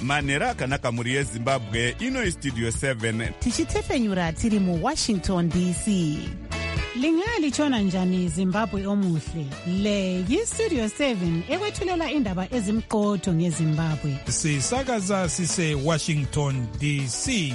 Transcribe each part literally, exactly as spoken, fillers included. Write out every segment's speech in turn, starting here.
manhero akanaka mhuri yezimbabwe. Ino istudio seven tichitefenyura tiri muwashington D C. Lingalitshona njani Zimbabwe omuhle? Le yistudio seven ekwethulela indaba ezimqotho ngeZimbabwe. Sisakaza sise Washington D C.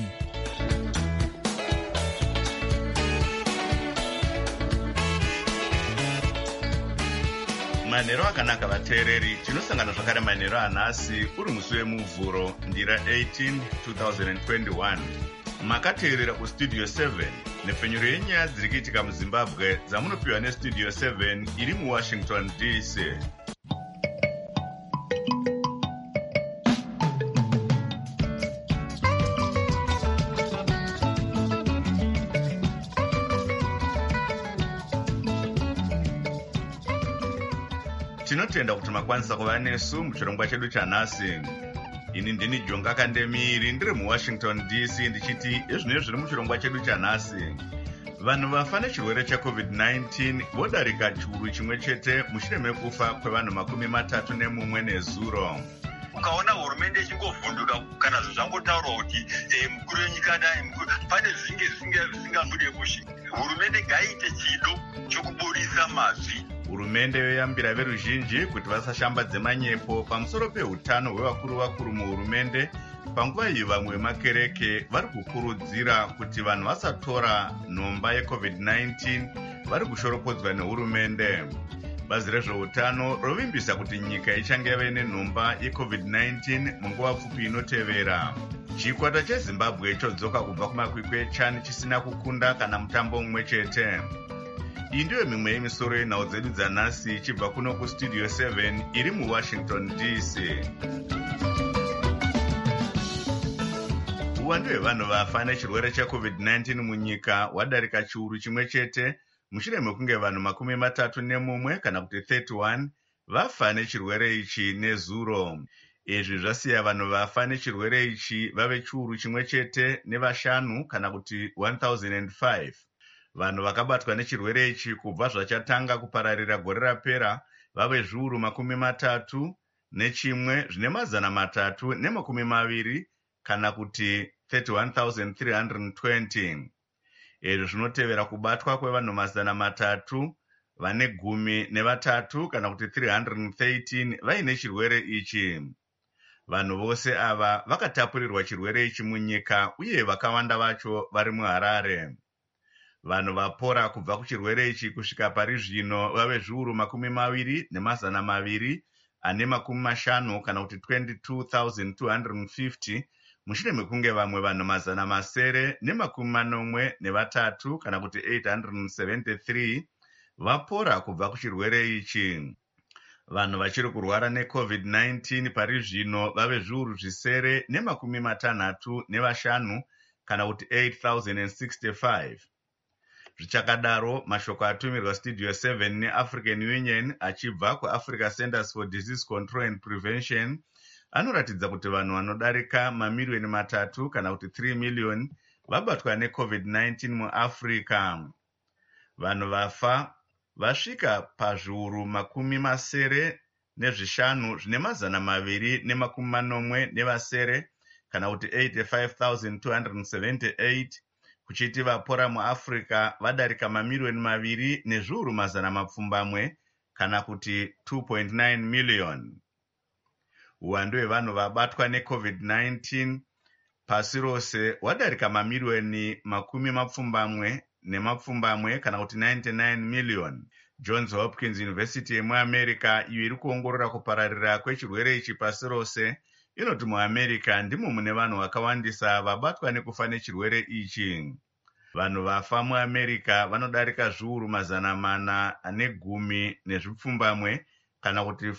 manhero akanaka vateereri, tinosangana zvakare manhero anhasi uri musi wemuvhuro ndira eighteen twenty twenty-one. Makateerera kustudio seven nepfenyuro yenyaya dziri kuitika muzimbabwe dzamunopiwa nestudio seven iri muwashington D C. Tinotenda kuti makwanisa kuva nesu muchirongwa chedu chanhasi. Ini ndini Jonga Kandemiri ndiri muWashington D C ndichiti ezvinezvi zviri muchirongwa chedu chanhasi. Vanhu vafa nechirwere checovid nineteen vodarika chiuru chimwe chete mushure mekufa kwevanhu makumi matatu nemumwe nezuro. Ukaona hurumende ichingovhunduka kana zvazvangotaurwa kuti mukuru wenyika pane zvinge zvisingamude kushi. Hurumende ngaiite chido chokuburisa mazvi. Hurumende yoyambira veruzhinji kuti vasashambadze manyepo pamusoro pehutano hwevakuru vakuru muhurumende. Panguva iyi vamwe vemakereke vari kukurudzira kuti vanhu vasatora nhomba yecovid nineteen vari kushoropodzwa nehurumende. Bazi rezveutano rovimbisa kuti nyika ichange yave nenhomba yecovid nineteen munguva pfupi inotevera. Chikwata cheZimbabwe chodzoka kubva kumakwikwi eChan chisina kukunda kana mutambo umwe chete. Iyi ndiyo mimwe yemisoro yenhau dzedu dzanhasi ichibva kuno kustudio seven iri muWashington D C. Uwandu hwevanhu vafa nechirwere checovid nineteen munyika hwadarika chiuru chimwe chete mushure mekunge vanhu makumi matatu nemumwe kana kuti thirty-one vafa nechirwere ichi nezuro. Izvi zvasiya vanhu vafa nechirwere ichi vave chiuru chimwe chete nevashanu kana kuti one thousand five. Vanhu vakabatwa nechirwere ichi kubva zvachatanga kupararira gore rapera vave zviuru makumi matatu nechimwe zvine mazana matatu nemakumi maviri kana kuti thirty-one thousand three hundred twenty. Izvi zvinotevera kubatwa kwevanhu mazana matatu vane gumi nevatatu kana kuti three hundred thirteen vaine chirwere ichi. Vanhu vose ava vakatapurirwa chirwere ichi munyika uye vakawanda vacho vari muHarare. Vanhu vapora kubva kuchirwere ichi kusvika pari zvino vave zviuru makumi maviri nemazana maviri ane makumi mashanu kana kuti twenty-two thousand two hundred fifty mushure mekunge vamwe vanhu mazana masere nemakumi manomwe nevatatu kana kuti eight hundred seventy-three vapora kubva kuchirwere ichi. Vanhu vachiri kurwara necovid nineteen pari zvino vave zviuru zvisere nemakumi matanhatu nevashanu kana kuti eight thousand sixty-five. Zvichakadaro, mashoko atumirwa studio seven neAfrican Union achibva kuAfrica Centers for Disease Control and Prevention anoratidza kuti vanhu vanodarika mamiliyoni matatu kana kuti three million vabatwa necovid nineteen muAfrica. Vanhu vafa vasvika pazviuru makumi masere nezvishanu zvine mazana maviri nemakumi manomwe nevasere kana kuti eighty-five thousand two hundred seventy-eight. Kuchiti vapora muAfrica vadarika mamiliyoni maviri nezviuru mazana mapfumbamwe kana kuti two point nine million. Uwandu hwevanhu vabatwa necovid nineteen pasi rose hwadarika mamiliyoni makumi mapfumbamwe nemapfumbamwe kana kuti ninety-nine million. Johns Hopkins University yemuAmerica iyo iri kuongorora kupararira kwechirwere ichi pasi rose inoti muAmerica ndimo mune vanhu vakawandisa vabatwa nekufa nechirwere ichi. Vanhu vafa muAmerica vanodarika zviuru mazana mana ane gumi nezvipfumbamwe kana kuti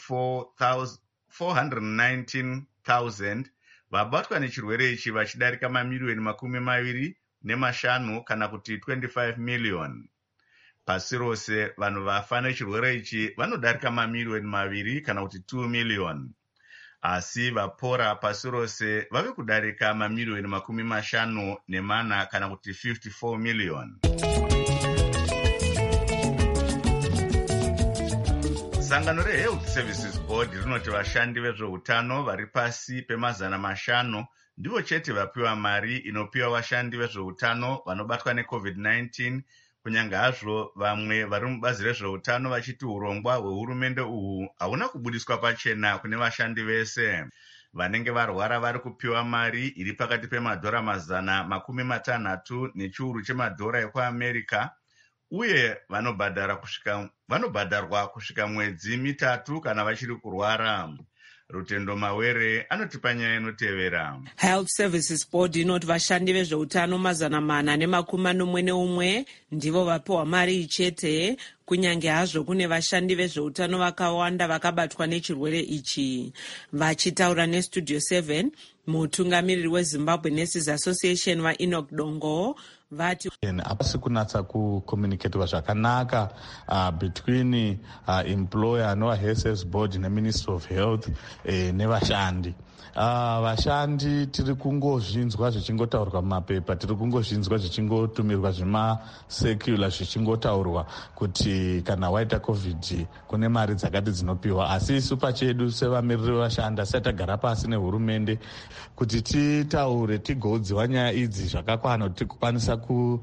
four hundred nineteen thousand vabatwa nechirwere ichi vachidarika mamiliyoni makumi maviri nemashanu kana kuti twenty-five million. Pasi rose vanhu vafa nechirwere ichi vanodarika mamiliyoni maviri kana kuti two million. Asi vapora pasi rose vave kudarika mamiliyoni makumi mashanu nemana kana kuti fifty-four million. sangano rehealth services board rinoti vashandi vezveutano vari pasi pemazana mashanu ndivo chete vapiwa mari inopiwa vashandi vezveutano vanobatwa necovid nineteen, kunyange hazvo vamwe vari mubazi rezveutano vachiti urongwa hwehurumende uhu hauna kubudiswa pachena kune vashandi vese. Vanenge varwara vari kupiwa mari iri pakati pemadhora mazana makumi matanhatu nechiuru chemadhora ekuamerica, uye vanobhadhara kusvika vanobhadharwa kusvika mwedzi mitatu kana vachiri kurwara. Rutendo Mawere anotipa nyaya inotevera. Health Services Board inoti vashandi vezveutano mazana mana nemakumi manomwe neumwe ndivo vapiwa mari chete, kunyange hazvo kune vashandi vezveutano vakawanda vakabatwa nechirwere ichi. Vachitaura neStudio seven, mutungamiriri weZimbabwe Nurses Association vaEnoch Dongo vati hapasi kunatsa kucommunicatewa zvakanaka uh, between uh, employer anova Health Services Board neMinistry of Health eh, nevashandi. Uh, vashandi tiri kungozvinzwa zvichingotaurwa mumapepa, tiri kungozvinzwa zvichingotumirwa zvimasecular zvichingotaurwa kuti kana waita covid kune mari dzakati dzinopiwa, asi isu pachedu sevamiriri vevashandi asati tagara pasi nehurumende kuti titaure tigoudziwa nyaya idzi zvakakwana kuti tikwanisa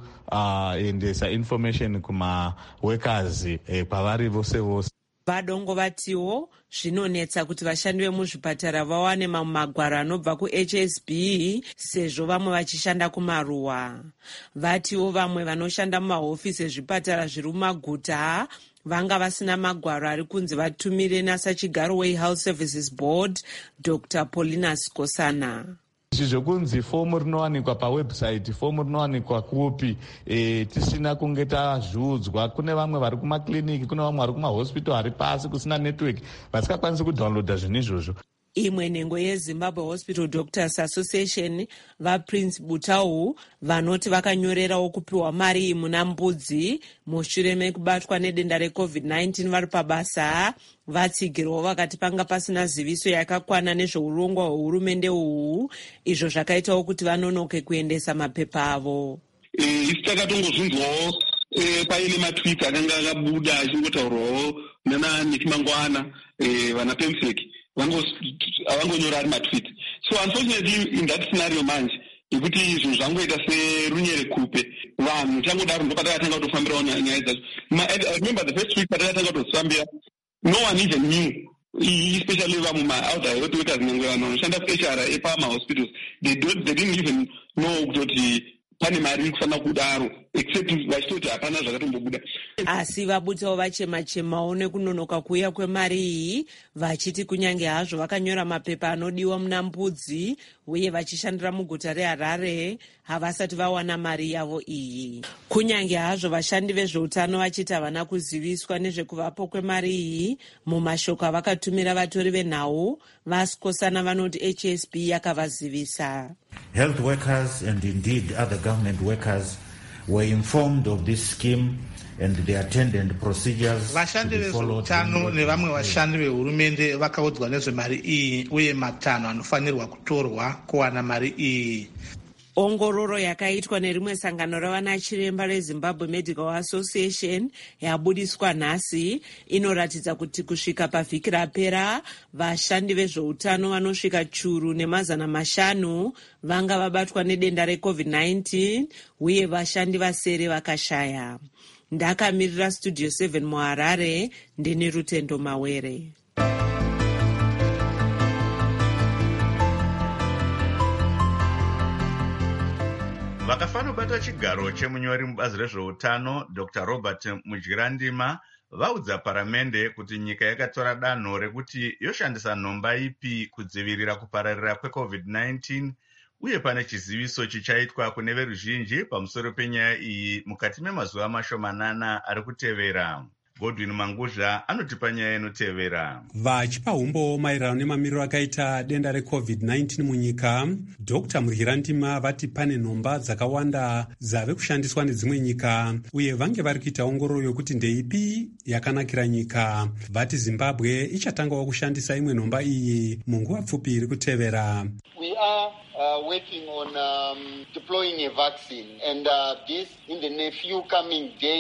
kuendesa uh, information kumaworkers eh, kwavari vose vose. Vadongo vatiwo zvinonetsa kuti vashandi vemuzvipatara vawane mamwe magwaro anobva kuH S B sezvo vamwe vachishanda kumaruwa. Vatiwo vamwe vanoshanda mumahofisi ezvipatara zviri mumaguta vanga vasina magwaro ari kunzi vatumire nasachigaro weHealth Services Board Doctor Paulina Skosana. Zvekunzi fomu rinowanikwa pawebsite, fomu rinowanikwa kupi, e, tisina kunge tazviudzwa. Kune vamwe vari kumakliniki, kune vamwe vari kumahospital ari pasi kusina network vasikakwanisi kudownloada zvinhu izvozvo. Imwe nhengo yeZimbabwe Hospital Doctors Association vaPrince Butau vanoti vakanyorerawo kupiwa mari muna mbudzi mushure mekubatwa nedenda recovid nineteen vari pabasa, vatsigirwawo vakati panga pasina ziviso yakakwana nezveurongwa hwehurumende uhu, izvo zvakaitawo kuti vanonoke kuendesa mapepa avo. Isi takatongozvinzwawo paine matweets akanga akabuda achingotaurwawo nana Nick Mangwana vana Pemsek avangonyora ari matweet. So unfortunately in that scenario manje yekuti zvinhu zvangoita serunyere kupe, vanhu changodaro ndo patakatanga kutofambirawo nyaya dzacho. I remember the first week patakatanga kutofambira, no one even knew, especially vamuma-outer health workers nengwe vanhu vanoshanda ku H R epama-hospitals, they, they didn't even know kuti pane mari kufanira kudaro except vachitoti hapana zvakatombobuda. Asi vabutawo vachema-chemawo nekunonoka kuuya kwemari iyi, vachiti kunyange hazvo vakanyora mapepa anodiwa muna mbudzi uye vachishandira muguta reHarare havasati vawana mari yavo iyi. Kunyange hazvo vashandi vezveutano vachiti havana kuziviswa nezvekuvapo kwemari iyi, mumashoko avakatumira vatori venhau vaSkosana vanoti H S B yakavazivisa. Health workers and indeed other government workers were informed of this scheme and the attendant procedures. Vashandi vezveutano nevamwe vashandi vehurumende vakaudzwa nezvemari iyi uye matanho anofanirwa kutorwa kuwana mari iyi. Ongororo yakaitwa nerimwe sangano ravanachiremba reZimbabwe Medical Association yabudiswa nhasi inoratidza kuti kusvika pavhiki rapera vashandi vezveutano vanosvika churu nemazana mashanu vanga vabatwa nedenda recovid nineteen uye vashandi vasere vakashaya. Ndakamirira Studio seven muHarare, ndini Rutendo Mawere. Vakafanobata chigaro chemunyori mubazi rezveutano Doctor Robert Mudyirandima vaudza paramende kuti nyika yakatora danho rekuti yoshandisa nhomba ipi kudzivirira kupararira kwecovid nineteen uye pane chiziviso chichaitwa kune veruzhinji pamusoro penyaya iyi mukati memazuva mashomanana ari kutevera. Godwin Manguzha anotipa nyaya inotevera. Vachipa umbo maererano nemamiriro akaita denda recovid nineteen munyika, Doctor Mudyirandima vati pane nhomba dzakawanda dzave kushandiswa nedzimwe nyika uye vange vari kuita ongororo yokuti ndeipi yakanakira nyika. Vati Zimbabwe ichatangawo kushandisa imwe nhomba iyi munguva pfupi iri kutevera. We are uh, working on um, deploying a vaccine and uh, this in the next few coming days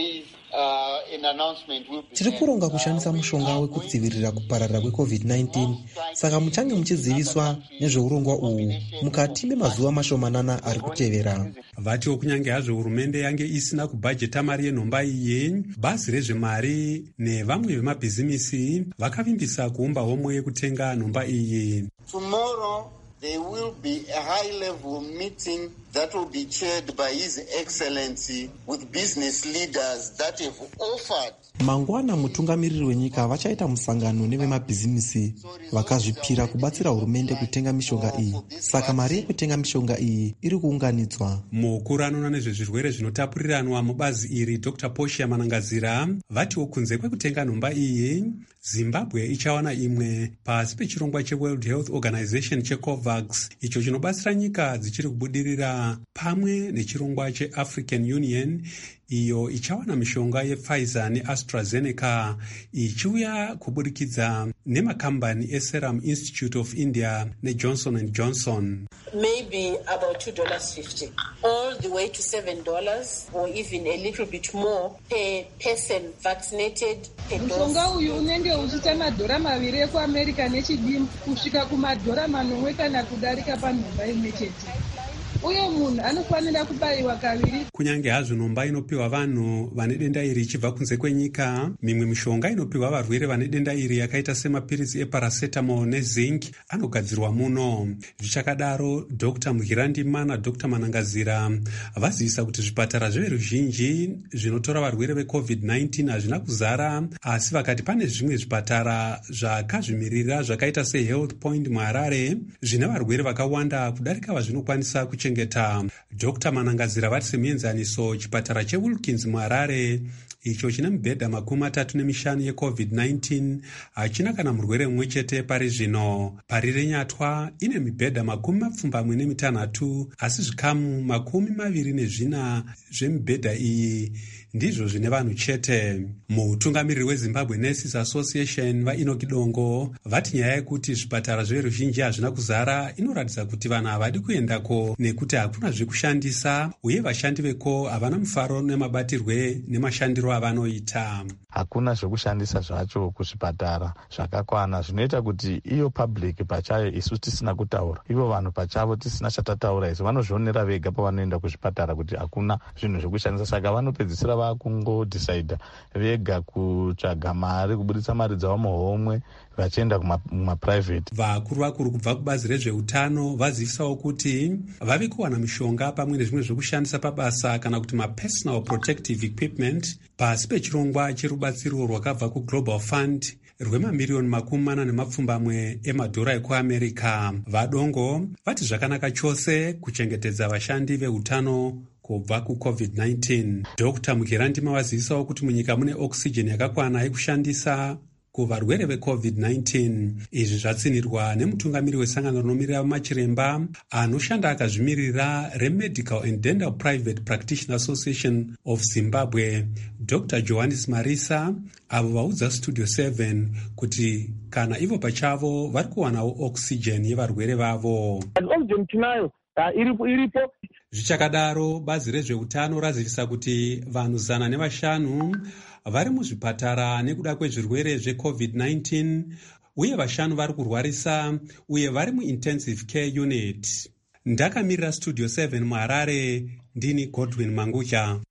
uh, an announcement will be tiri kuronga kushandisa mushonga wekudzivirira kupararira kwecovid nineteen, saka muchange muchiziviswa nezveurongwa uhu mukati memazuva mashomanana ari kutevera. Vatiwo kunyange hazvo hurumende yange isina kubhajeta mari yenhomba iyi, bazi rezvemari nevamwe vemabhizimisi vakavimbisa kuumba homwe yekutenga nhomba iyi. Tomorrow there will be a high-level meeting that will be chaired by His Excellency with business leaders that have offered. Mangwana mutungamiriri wenyika vachaita musangano nevemabhizimisi vakazvipira kubatsira hurumende kutenga mishonga iyi. Saka mari yekutenga mishonga iyi iri kuunganidzwa. Mukuru anoona nezvezvirwere zvinotapuriranwa mubazi iri Doctor Portia Manangazira vatiwo kunze kwekutenga nhomba iyi, Zimbabwe ichawana imwe pasi pechirongwa cheWorld Health Organization cheCOVAX, icho chinobatsira nyika dzichiri kubudirira, pamwe nechirongwa cheAfrican Union iyo ichawana mishonga yePfizer neAstraZeneca ichiuya kuburikidza nemakambani eSerum Institute of India neJohnson and Johnson. Maybe about two dollars fifty all the way to seven dollars or even a little bit more per person vaccinated per dose. Mushonga uyu unenge uchita madhora maviri ekuAmerica nechidimbu kusvika kumadhora manomwe kana kudarika panhomba imwe chete. Uyo munhu anofanira kubayiwa kaviri. Kunyange hazvo nhomba inopiwa vanhu vane denda iri ichibva kunze kwenyika, mimwe mishonga inopiwa varwere vane denda iri yakaita semapirizi eparacetamol nezinc anogadzirwa muno. Zvichakadaro, Doctor Muhirandima naDoctor Manangazira vazivisa kuti zvipatara zveruzhinji zvinotora varwere veCovid nineteen hazvina kuzara, asi vakati pane zvimwe zvipatara zvakazvimirira zvakaita seHealth Point muHarare zvine varwere vakawanda kudarika vazvinokwanisa kuchengeta. Doctor Manangazira vati semuenzaniso, chipatara cheWilkins muHarare icho chine mibhedha makumi matatu nemishanu yeCovid nineteen hachina kana murwere mumwe chete pari zvino. Parire Nyatwa ine mibhedha makumi mapfumbamwe nemitanhatu, asi zvikamu makumi maviri nezvina zvemibhedha iyi ndizvo zvine vanhu chete. Mutungamiriri weZimbabwe Nurses Association vaInoki Dongo vati nyaya yekuti zvipatara zveruzhinji hazvina kuzara inoratidza kuti vanhu havadi kuendako nekuti hakuna zvekushandisa, uye vashandi veko havana mufaro nemabatirwe nemashandiro avanoita. Hakuna zvekushandisa zvacho kuzvipatara zvakakwana, zvinoita kuti iyo public pachayo isu tisina kutaura, ivo vanhu pachavo tisina chatataura isu vanozvionera vega pavanoenda kuzvipatara kuti hakuna zvinhu zvekushandisa, saka vanopedzisira vakungodecide vega kutsvaga mari, kubudisa mari dzavo muhomwe vachienda kumaprivate. Vakuru vakuru kubva kubazi rezveutano vazivisawo kuti vave kuwana mishonga pamwe nezvimwe zvekushandisa pabasa kana kuti mapersonal protective equipment pasi pechirongwa cherubatsiro rwakabva kuGlobal Fund rwemamiriyoni makumi mana nemapfumbamwe emadhora ekuAmerica. Vadongo vati zvakanaka chose kuchengetedza vashandi veutano kubva kuCovid nineteen. Doctor Mugirandima wazivisawo kuti munyika mune oxygen yakakwana yekushandisa kuvarwere veCovid nineteen. Izvi zvatsinirwa nemutungamiri wesangano rinomirira machiremba anoshanda akazvimirira reMedical and Dental Private Practitioner Association of Zimbabwe, Doctor Johannes Marisa, avo vaudza Studio seven kuti kana ivo pachavo vari kuwanawo oxygen yevarwere vavo. Oxygen tinayo iripo iripo. Zvichakadaro, bazi rezveutano razivisa kuti vanhu zana nevashanu vari muzvipatara nekuda kwezvirwere zveCovid nineteen, uye vashanu vari kurwarisa uye vari muintensive care unit. Ndakamirira Studio seven muHarare, ndini Godwin Mangucha.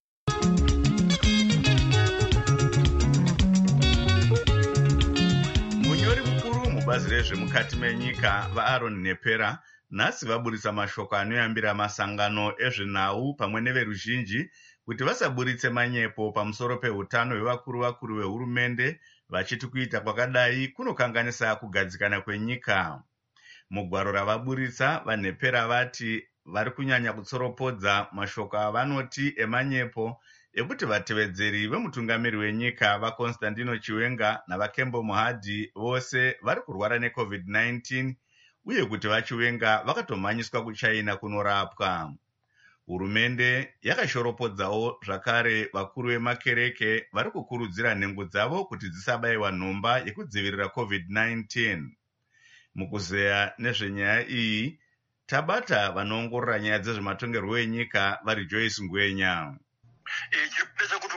Munyori mukuru mubazi rezvemukati menyika vaAaron Nepera nhasi vaburitsa mashoko anoyambira masangano ezvenhau pamwe neveruzhinji kuti vasaburitse manyepo pamusoro peutano hwevakuru vakuru vehurumende, vachiti kuita kwakadai kunokanganisa kugadzikana kwenyika. Mugwaro ravaburitsa, vaNepera vati vari kunyanya kutsoropodza mashoko avanoti emanyepo ekuti vatevedzeri vemutungamiri wenyika vaConstantino Chiwenga navaKembo Mohadi vose vari kurwara neCovid nineteen, uye kuti vaChiwenga vakatomhanyiswa kuChina kunorapwa. Hurumende yakashoropodzawo zvakare vakuru vemakereke vari kukurudzira nhengo dzavo kuti dzisabayiwa nhomba yekudzivirira COVID nineteen. Mukuzeya nezvenyaya iyi, tabata vanoongorora nyaya dzezvematongerwo enyika vari Joyce Ngwenya. Chirikude chekuti ukanyatso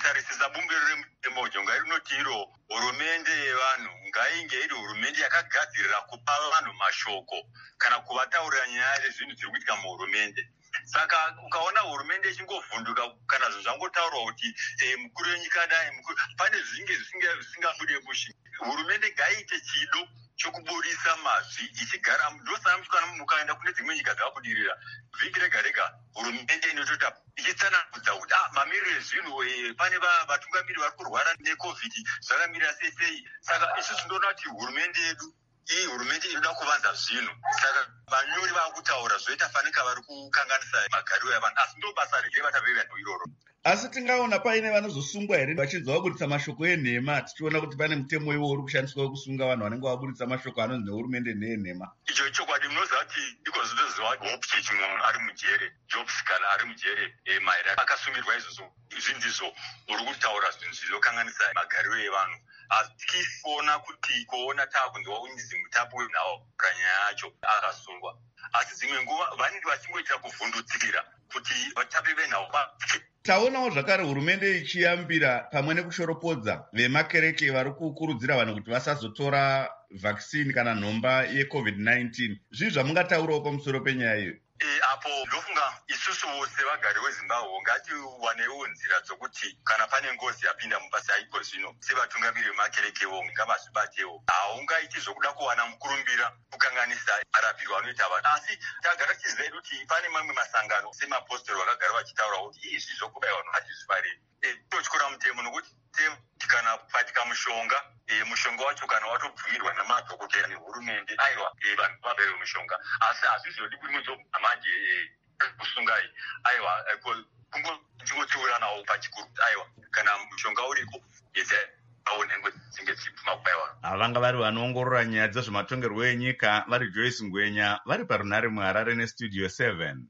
kutarisisa bumbiro remutemo jonga rinoti iro hurumende yevanhu ngainge iri hurumende yakagadzirira kupa vanhu mashoko kana kuvataurira nyaya dzezvinhu dziri kuitika muhurumende. Saka ukaona hurumende ichingovhunduka kana zvinhu zvangotaurwa kuti e, mukuru wenyika dai pane zvinge zvisingabude mushe. Hurumende ngaiite chido chokuburisa mabvi ichigara ndosana musikana mukaenda kune dzimwe nyika dzavabudirira vhiki rega rega hurumende inotota ichitsanangudza kuti ah mamiriro ezvinhu pane vatungamiri vari kurwara necovid zvakamirira sei sei. Saka isusu tinoona kuti hurumende yedu iyi hurumende inoda kuvanza zvinhu. Saka vanyori vakutaura zvoita fanika vari kukanganisa magariro evanhu asi ndo basa revatavevano iroro. Asi tingaona paine vanozosungwa here vachinzi vaburitsa mashoko enhema tichiona kuti pane mutemo iwo uri kushandiswa wekusunga vanhu vanenge vaburitsa mashoko anonzi nehurumende neenhema. Icho chokwadi munoziva kuti iko zvinoziva hope church munhu ari mujere Jobs kana ari mujere maira akasungirirwa izvozvo zvindizvo uri kutaura zvinhu zvinokanganisa magariro evanhu. Asi tichiona kuti kuona taakunzwa unyizi mutapu wenhau kanyaya yacho akasungwa asi dzimwe nguva vanenge vachingoitira kuvhundutsikira kuti vatapi venhau taonawo zvakare hurumende ichiyambira pamwe nekushoropodza vemakereke vari kukurudzira vanhu kuti vasazotora vhakisini kana nhomba yecovid nineteen. Zvii zvamungataurawo pamusoro penyaya iyo? E, apo ndofunga isusu vose vagari wezimbabwe ngatiwanewo nzira dzokuti kana pane ngozi yapinda mubasa aipo zvino sevatungamiri vemakerekewo ngavazvibatewo. Haungaiti zvokuda kuwana mukurumbira kukanganisa arapirwa anoita vanhu asi tagara tizive kuti pane mamwe masangano semapostori vakagara vachitaura kuti izvi zvokubayiwa vanhu hachizvifariri. Totyora mutemo nokuti kana kupatika mushonga e, mushonga wacho kana watobvumirwa namadhokotera nehurumende aiwa e, vanhu vabayiwe mushonga asi hazvizodi kuti muzoamanje e, kusungai aiwa kungotingotsiura nawo pachikuru aiwa kana mushonga uriko yese aonengwe dzinge dzipfuma kubayiwa. Vanga vari vanoongorora nyaya dzezvematongerwo enyika vari Joyce Ngwenya vari parunare muHarare nestudio seven.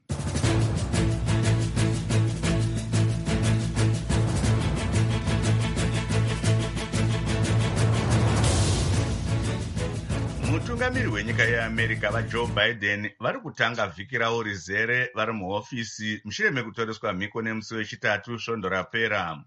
Mutungamiri wenyika yeAmerica vaJoe Biden vari kutanga vhiki ravo rizere vari muhofisi mushure mekutoreswa mhiko nemusi wechitatu svondo rapera.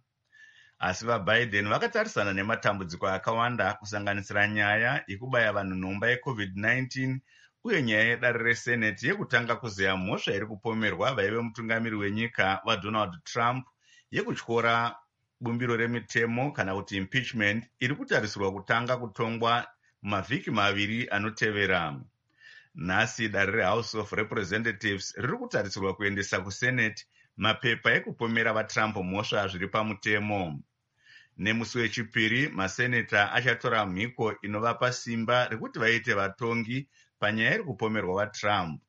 Asi vaBiden vakatarisana nematambudziko akawanda kusanganisira nyaya yekubaya vanhu nhomba yecovid nineteen uye nyaya yedare reseneti yekutanga kuzeya mhosva iri kupomerwa vaive mutungamiri wenyika vaDonald Trump yekutyora bumbiro remitemo kana kuti impeachment iri kutarisirwa kutanga kutongwa mavhiki maviri anotevera. Nhasi dare reHouse of Representatives riri kutarisirwa kuendesa kuseneti mapepa ekupomera vaTrump mhosva zviri pamutemo. Nemusi wechipiri maseneta achatora mhiko inovapa simba rekuti vaite vatongi panyaya iri kupomerwa vaTrump.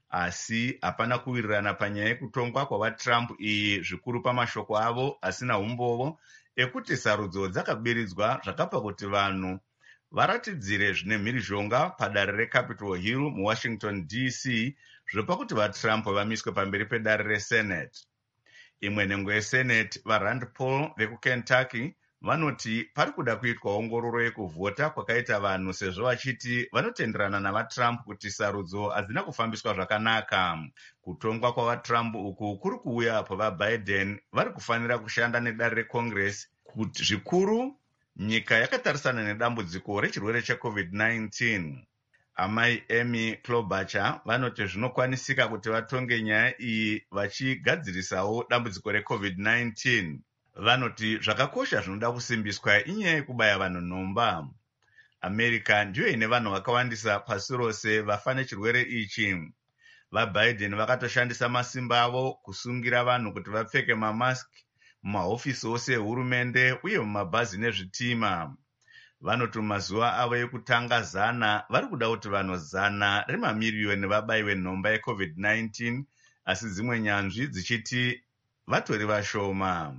Asi hapana kuwirirana panyaya yekutongwa kwavaTrump iyi zvikuru pamashoko avo asina umbovo ekuti sarudzo dzakabiridzwa zvakapa kuti vanhu varatidzire zvine mhirizhonga padare reCapitol Hill muWashington D C zvopa kuti vaTrump vamiswe pamberi pedare reSenate. Imwe nhengo yeSenate vaRand Paul vekuKentucky vanoti pari kuda kuitwa ongororo yekuvhota kwakaita vanhu sezvo vachiti vanotenderana navaTrump kuti sarudzo hadzina kufambiswa zvakanaka. Kutongwa kwavaTrump uku kuri kuuya apo vaBiden vari kufanira kushanda nedare reCongress kuti zvikuru nyika yakatarisana nedambudziko rechirwere checovid nineteen. Amai Amy Klobuchar vanoti zvinokwanisika kuti vatonge nyaya iyi vachigadzirisawo dambudziko recovid nineteen. Vanoti zvakakosha zvinoda kusimbiswa inyaya yekubaya vanhu nhomba. America ndiyo ine vanhu vakawandisa pasi rose vafa nechirwere ichi. VaBiden vakatoshandisa masimba avo kusungira vanhu kuti vapfeke mamaski mumahofisi ose ehurumende uye mumabhazi nezvitima. Vanoti mazuva avo ekutanga zana vari kuda kuti vanhu zana remamiriyoni vabayiwe nhomba yecovid nineteen asi dzimwe nyanzvi dzichiti vatori vashoma.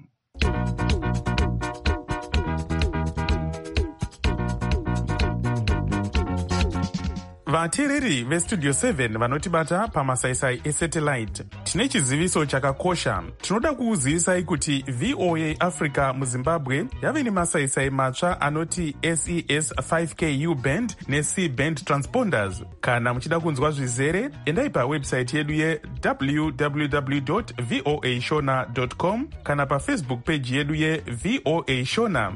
vateereri vestudio seven vanotibata pamasaisai esatellite, tine chiziviso chakakosha. Tinoda kukuzivisai kuti V O A Africa muZimbabwe yave nemasaisai matsva anoti S E S five K U band neC band transponders. Kana muchida kunzwa zvizere, endai pawebsite yedu ye w w w dot voa shona dot com kana pafacebook page yedu ye V O A Shona.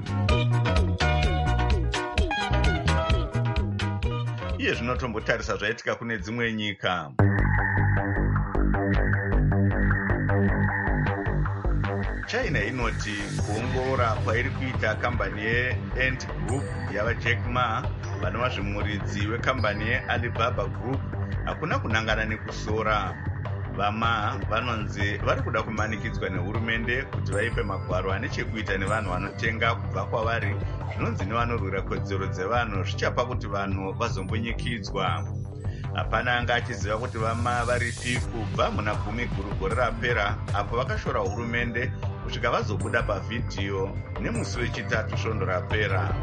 Iye zvinotombotarisa zvaitika kune dzimwe nyika. China inoti kuongorora kwairi kuita kambani yeAnt Group yava Jack Ma, vanova zvimuridzi wekambani yeAlibaba Group, hakuna kunangana nekusora. Vama vanonzi vari kuda kumanikidzwa nehurumende kuti vaipe magwaro ane chekuita nevanhu vanotenga kubva kwavari, zvinonzi nevanorwira kodzero dzevanhu zvichapa kuti vanhu vazombonyikidzwa. Hapana anga achiziva kuti vama varipi kubva muna gumi guru gore rapera, apo vakashora hurumende kusvika vazobuda pavhidhiyo nemusi wechitatu svondo rapera.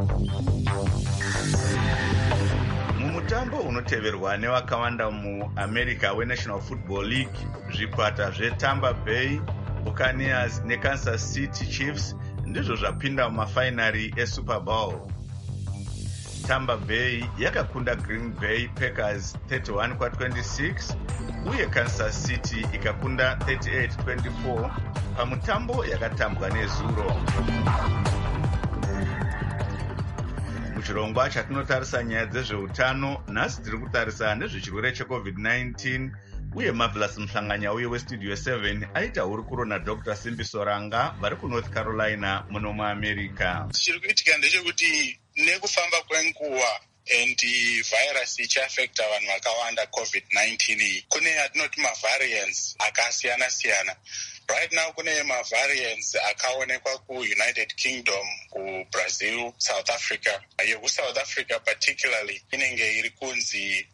Mumutambo unoteverwa nevakawanda muAmerica weNational Football League, zvikwata zveTampa Bay Buccaneers neKansas City Chiefs ndizvo zvapinda mumafainari eSuper Bowl. Tampa Bay yakakunda Green Bay Packers thirty-one kwa twenty-six uye Kansas City ikakunda thirty-eight twenty-four pamutambo yakatambwa nezuro. Muchirongwa chatinotarisa nyaya dzezveutano, nhasi tiri kutarisa nezvechirwere cheCovid nineteen uye Marvelous Mhlanganya uye weStudio seven aita hurukuro naDr Simbi Soranga vari kuNorth Carolina muno muAmerica. Chiri kuitika ndechekuti nekufamba kwenguva and virus ichiafecta vanhu vakawanda COVID nineteen, kune atinoti mavariants akasiyana siyana. Right now kune mavariants akaonekwa kuUnited Kingdom, kuBrazil, South Africa. YekuSouth Africa particularly inenge iri kunzi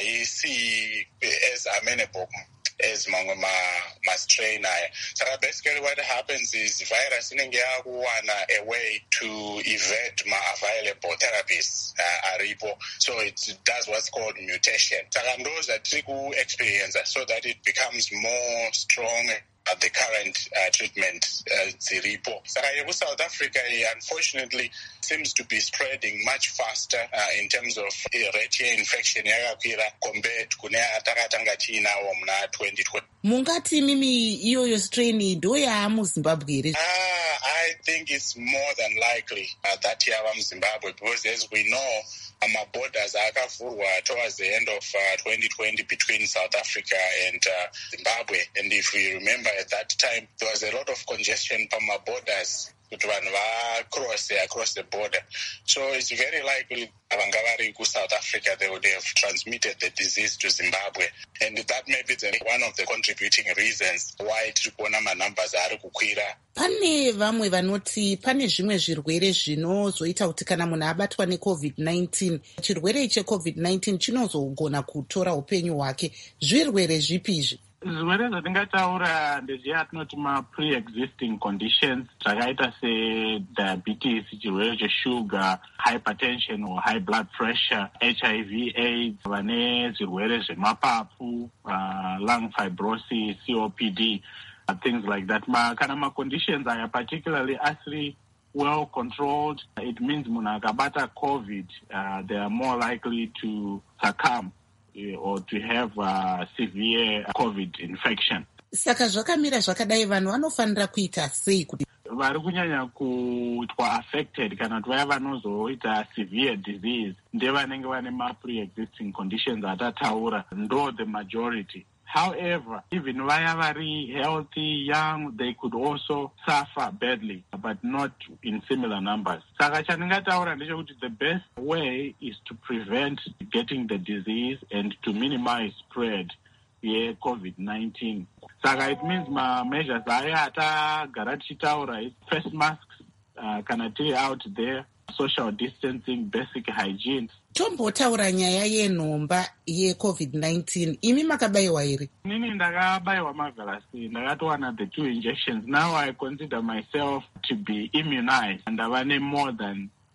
haisi as amenable as mamwe ma, ma strain aya. So basically what happens is virus inenge yakuwana a way to evade ma available therapies uh, aripo. So it does what's called mutation. Saka ndo zvatiri ku-experience so that it becomes more strong at the current uh, treatment dziripo. Uh, Saka yeku-South Africa unfortunately seems to be spreading much faster uh, in terms of uh, rate infection yakakwira compared kune atakatanga tiinawo muna twenty twenty. Mungati mimi iyoyo strain ndo yamuZimbabwe here? Ah, I think it's more than likely uh, that yava muZimbabwe, because as we know our borders akavhurwa towards the end of uh, twenty twenty between South Africa and uh, Zimbabwe. And if we remember at that time, there was a lot of congestion from our borders kuti vanhu vacross across the border. So it's very likely vanga vari kuSouth Africa, they would have transmitted the disease to Zimbabwe. And that may be the, one of the contributing reasons why tiri kuona manumbers ari kukwira. Pane vamwe vanoti pane zvimwe zvirwere zvinozoita kuti kana munhu abatwa neCovid nineteen, chirwere cheCovid nineteen chinozogona kutora upenyu hwake. Zvirwere zvipi izvi? Zvirwere zvatingataura ndezviya atinoti ma-pre-existing conditions zvakaita se-diabetes, chirwere cheshuga, hypertension or high blood pressure, H I V AIDS, vane zvirwere zvemapapu, uh, lung fibrosis, C O P D, uh, things like that. Ma, kana ma-conditions aya particularly asiri well controlled, it means munhu akabata COVID, uh, they are more likely to succumb or to have a severe COVID infection. Saka zvakamira zvakadai vanhu vanofanira kuita sei kuti vari kunyanya kuitwa affected kana kuti vaya vanozoita severe disease ndevanenge vane ma-pre-existing conditions atataura, ndo the majority. However, even vaya vari healthy, young, they could also suffer badly, but not in similar numbers. Saka chandingataura ndechekuti the best way is to prevent getting the disease and to minimize spread ye COVID nineteen. Saka it means ma measures aya atagara tichitaura is face masks, uh, kana tiri out there, social distancing, basic hygiene. Tombotaura nyaya yenhomba yeCovid nineteen, imi makabayiwa here? Nini ndakabayiwa mavhakisi, ndakatowana the two injections. Now I consider myself to be immunized and ndava ne more than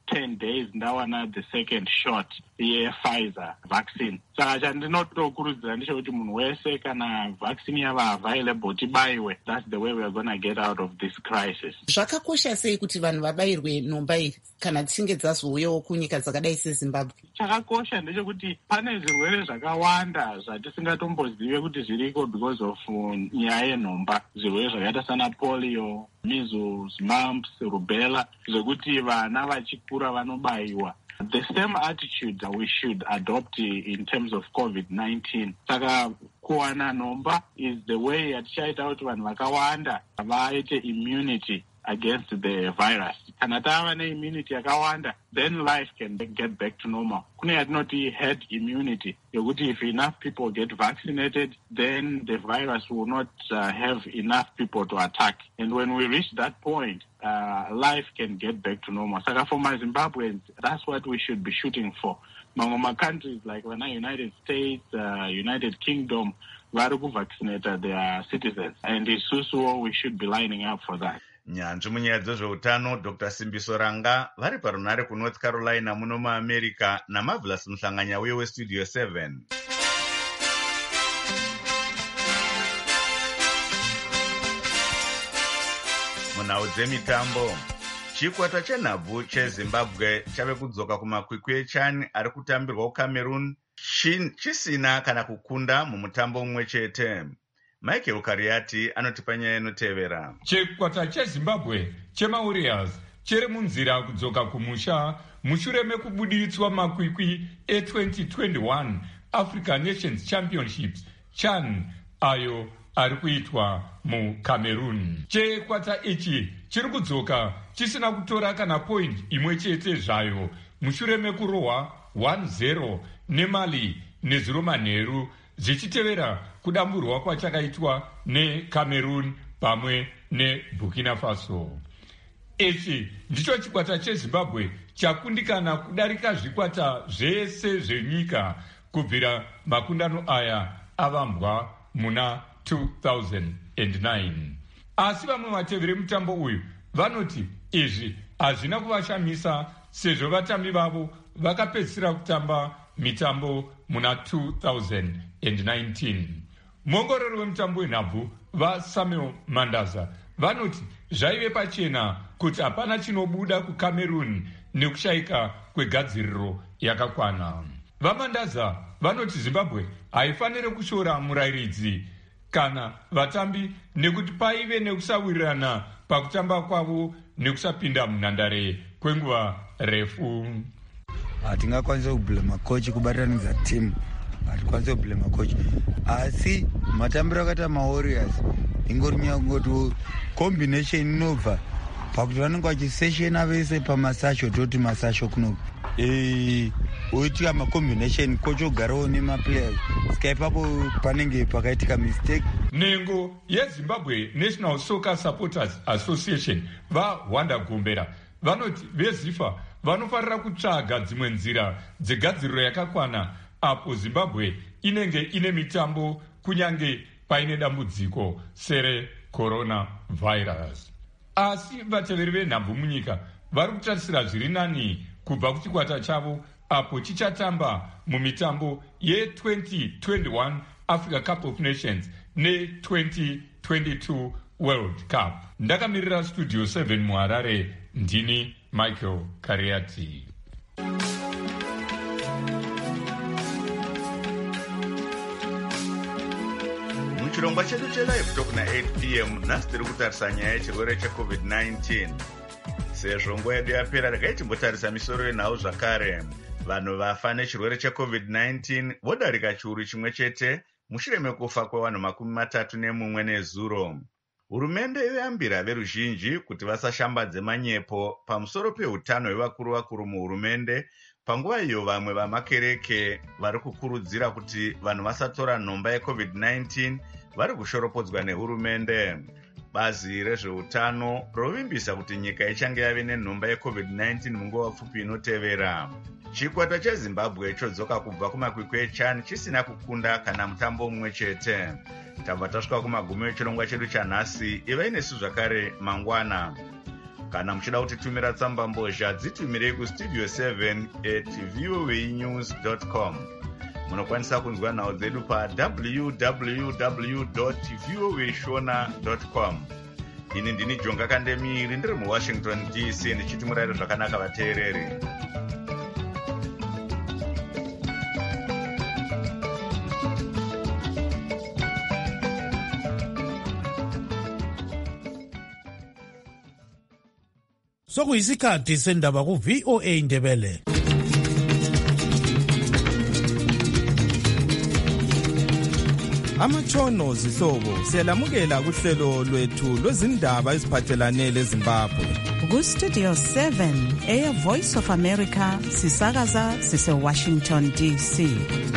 ten days ndawana the second shot yePfizer vaccine. Saka chandinotokurudzira ndechekuti munhu wese kana vaccine yava available tibaiwe. That's the way we are going to get out of this crisis. Zvakakosha sei kuti vanhu vabairwe nhomba iyi kana dzichinge dzazouyawo kunyika dzakadai seZimbabwe? Chakakosha ndechekuti pane zvirwere zvakawanda zvatisingatombozive kuti zviriko because of nyaya yenhomba. Zvirwere zvakaita sana polio, measles, mumps, rubella, zvekuti vana vachikura vanobaiwa. The same attitude that we should adopt in terms of COVID nineteen. Saka kuwana nhomba is the way atichaita kuti vanhu vakawanda vaite immunity against the virus. Kana tava neimmunity yakawanda, then life can get back to normal. Kune yatinoti herd immunity, yokuti if enough people get vaccinated, then the virus will not uh, have enough people to attack. And when we reach that point, uh, life can get back to normal. Saka for my Zimbabweans, that's what we should be shooting for. Mangoma countries like the United States, uh, United Kingdom, vari kuvaccinate their citizens. And in Susuo, we should be lining up for that. Nyanzvi munyaya dzezveutano Doctor Simbiso Ranga vari parunare kuNorth Carolina muno muAmerica naMarvelous Muhlanganya uye weStudio seven. Munhau dzemitambo, chikwata chenhabvu cheZimbabwe chave kudzoka kumakwikwi eChan ari kutambirwa kuCameroon chisina kana kukunda mumutambo umwe chete. Michael Kariati anotipa nyaya inotevera. Chikwata cheZimbabwe chemaWarriors chiri munzira kudzoka kumusha mushure mekubuditswa makwikwi e-twenty twenty-one Africa Nations Championships CHAN ayo ari kuitwa muCameroon. Chikwata ichi chiri kudzoka chisina kutora kana point imwe chete zvayo mushure mekurohwa one zero neMali nezuro manheru zvichitevera kudamburwa kwachakaitwa neCameroon pamwe neBurkina Faso. Ichi ndicho chikwata cheZimbabwe chakundikana kudarika zvikwata zvese zvenyika kubvira makundano aya avambwa muna two thousand nine. Asi vamwe vateveri mutambo uyu vanoti izvi hazvina kuvashamisa sezvo vatambi vavo vakapedzisira kutamba mitambo muna two thousand nineteen. Muongorori wemutambo wenhabvu vaSamuel Mandaza vanoti zvaive pachena kuti hapana chinobuda kuCameroon nekushayika kwegadziriro yakakwana. VaMandaza vanoti Zimbabwe haifaniri kushora murayiridzi kana vatambi nekuti paive nekusawirirana pakutamba kwavo nekusapinda munhandare kwenguva refu. Hatingakwanisa kublema coach kubatiranidza team, hatikwanisa kublema coach, asi matambiro akaita maWarriors ingori nyaya kungoti combination inobva pakuti vanenge vachiseshena vese pamasasho toti masasho kunoku eh oitika macombination coach ogarawo nemaplayers sika ipapo panenge pakaitika mistake. Nengo yeZimbabwe National Soccer Supporters Association vaWanda Gombera vanoti veZIFA vanofarira kutsvaga dzimwe nzira dzegadziriro yakakwana apo Zimbabwe inenge ine mitambo kunyange paine dambudziko sere coronavirus. Asi vateveri venhabvu munyika vari kutarisira zviri nani kubva kuchikwata chavo apo chichatamba mumitambo ye-twenty twenty-one Africa Cup of Nations ne-twenty twenty-two World Cup. Ndakamirira Studio seven muHarare, ndini Michael Kariati. Muchirongwa chedu chelive talk na eight p m nhasi tiri kutarisa nyaya yechirwere checovid nineteen. Sezvo nguva yedu yapera regai timbotarisa misoro yenhau zvakare. Vanhu vafa nechirwere checovid nineteen vodarika chiuru chimwe chete mushure mekufa kwevanhu makumi matatu nemumwe nezuro. Hurumende yoyambira veruzhinji kuti vasashambadze manyepo pamusoro peutano hwevakuru vakuru muhurumende, panguva iyo vamwe vamakereke vari kukurudzira kuti vanhu vasatora nhomba yecovid nineteen vari kushoropodzwa nehurumende. Bazi rezveutano rovimbisa kuti nyika ichange yave nenhomba yecovid nineteen munguva pfupi inotevera. Chikwata cheZimbabwe chodzoka kubva kumakwikwi eChan chisina kukunda kana mutambo mumwe chete. Tabva tasvika kumagumo echirongwa chedu chanhasi. Ivai nesu zvakare mangwana. Kana muchida kutitumira tsamba mbozha dzitumirei kustudio seven at voanews dot com. Munokwanisa kunzwa nhau dzedu pa w w w dot voa shona dot com. Ini ndini Jonga Kandemiri ndiri muWashington D C ndichiti murayiro zvakanaka vateereri. Sokuyisikhathi sendaba ku V O A Ndebele. Amatshono zihlobo siyalamukela kuhlelo lwethu lwezindaba eziphathelane leZimbabwe. Ku Studio seven Air Voice of America sisakaza sise Washington D C.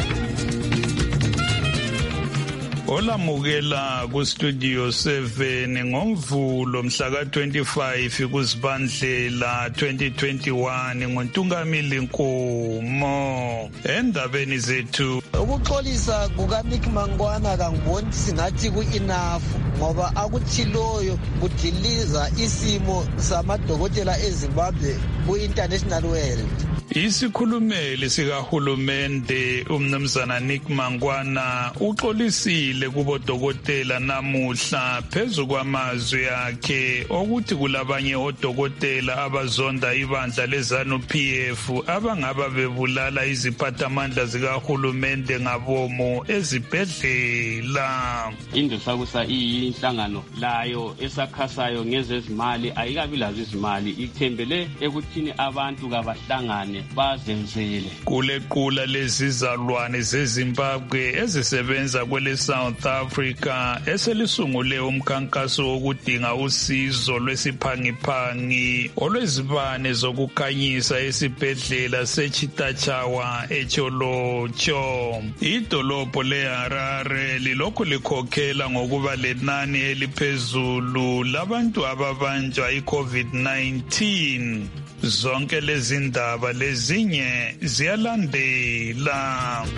Olamukela ku Studio seven ngoMvulo mhla ka twenty-five kuZibandlela twenty twenty-one ngoNtungamili Nkomo. Endabeni zethu ukuxolisa kuka Nick Mangwana kangiboni singathi ku enough ngoba akutshiloyo kudiliza isimo samadokotela eZimbabwe ku international world. Isikhulumeli sikahulumende umnumzana Nick Mangwana uxolisile kubodokotela namuhla phezu kwamazwi akhe okuthi kulabanye odokotela abazonda ibandla leZANU P F abangaba bebulala iziphathamandla zikahulumende ngabomo ezibhedlela. Indosakusa iyinhlangano layo esakhasayo ngezezimali ayikabi lazo izimali ithembele ekuthini abantu kabahlangane bazenzele. Kulequla lezizalwane zeZimbabwe ezisebenza kwele South Africa eselisungule umkhankaso wokudinga usizo lwesiphangiphangi olwezibane zokukhanyisa esibhedlela seChitachawa eCholocho. Idolobho leHarare lilokhu likhokhela ngokuba lenani eliphezulu labantu ababanjwa i-COVID nineteen. Zonke lezi ndaba lezinye ziyalandela.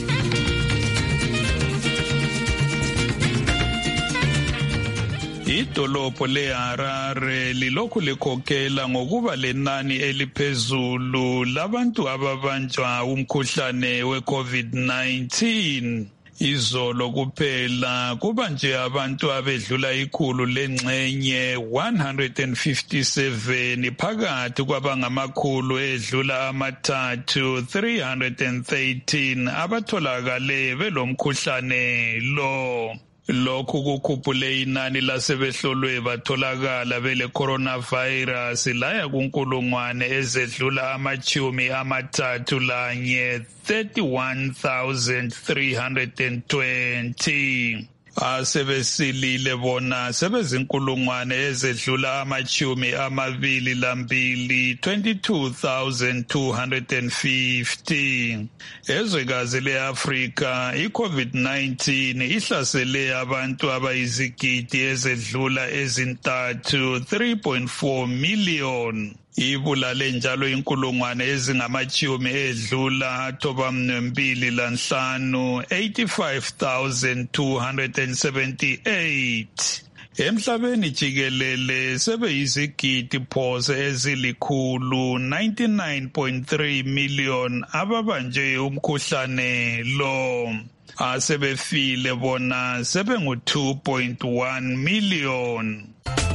Idolobho leHarare lilokhu likhokhela ngokuba lenani eliphezulu labantu ababanjwa umkhuhlane we-COVID nineteen. Izolo kuphela kuba nje abantu abedlula ikhulu lengxenye one hundred fifty-seven phakathi kwabangamakhulu edlula amathathu three hundred thirteen abatholakale belomkhuhlane lo. Lokhu kukhuphule inani lasebehlolwe batholakala bele coronavirus laya kunkulungwane ezedlula amachumi amathathu lanye thirty-one thousand three hundred twenty. Asebesilile bona sebezinkulungwane ezedlula amachumi amabili lambili twenty-two thousand two hundred fifty. Ezwekazi leAfrika i-COVID nineteen ihlasele abantu abayizigidi ezedlula ezintathu three point four million. Ibulale njalo inkulungwane ezingamachumi edlula athoba-mbili lanhlanu eighty-five thousand two hundred seventy-eight. Emhlabeni jikelele sebeyizigidi phose ezilikhulu ninety-nine point three million ababanjwe umkhuhlane lo. Asebefile bona sebengu two point one million.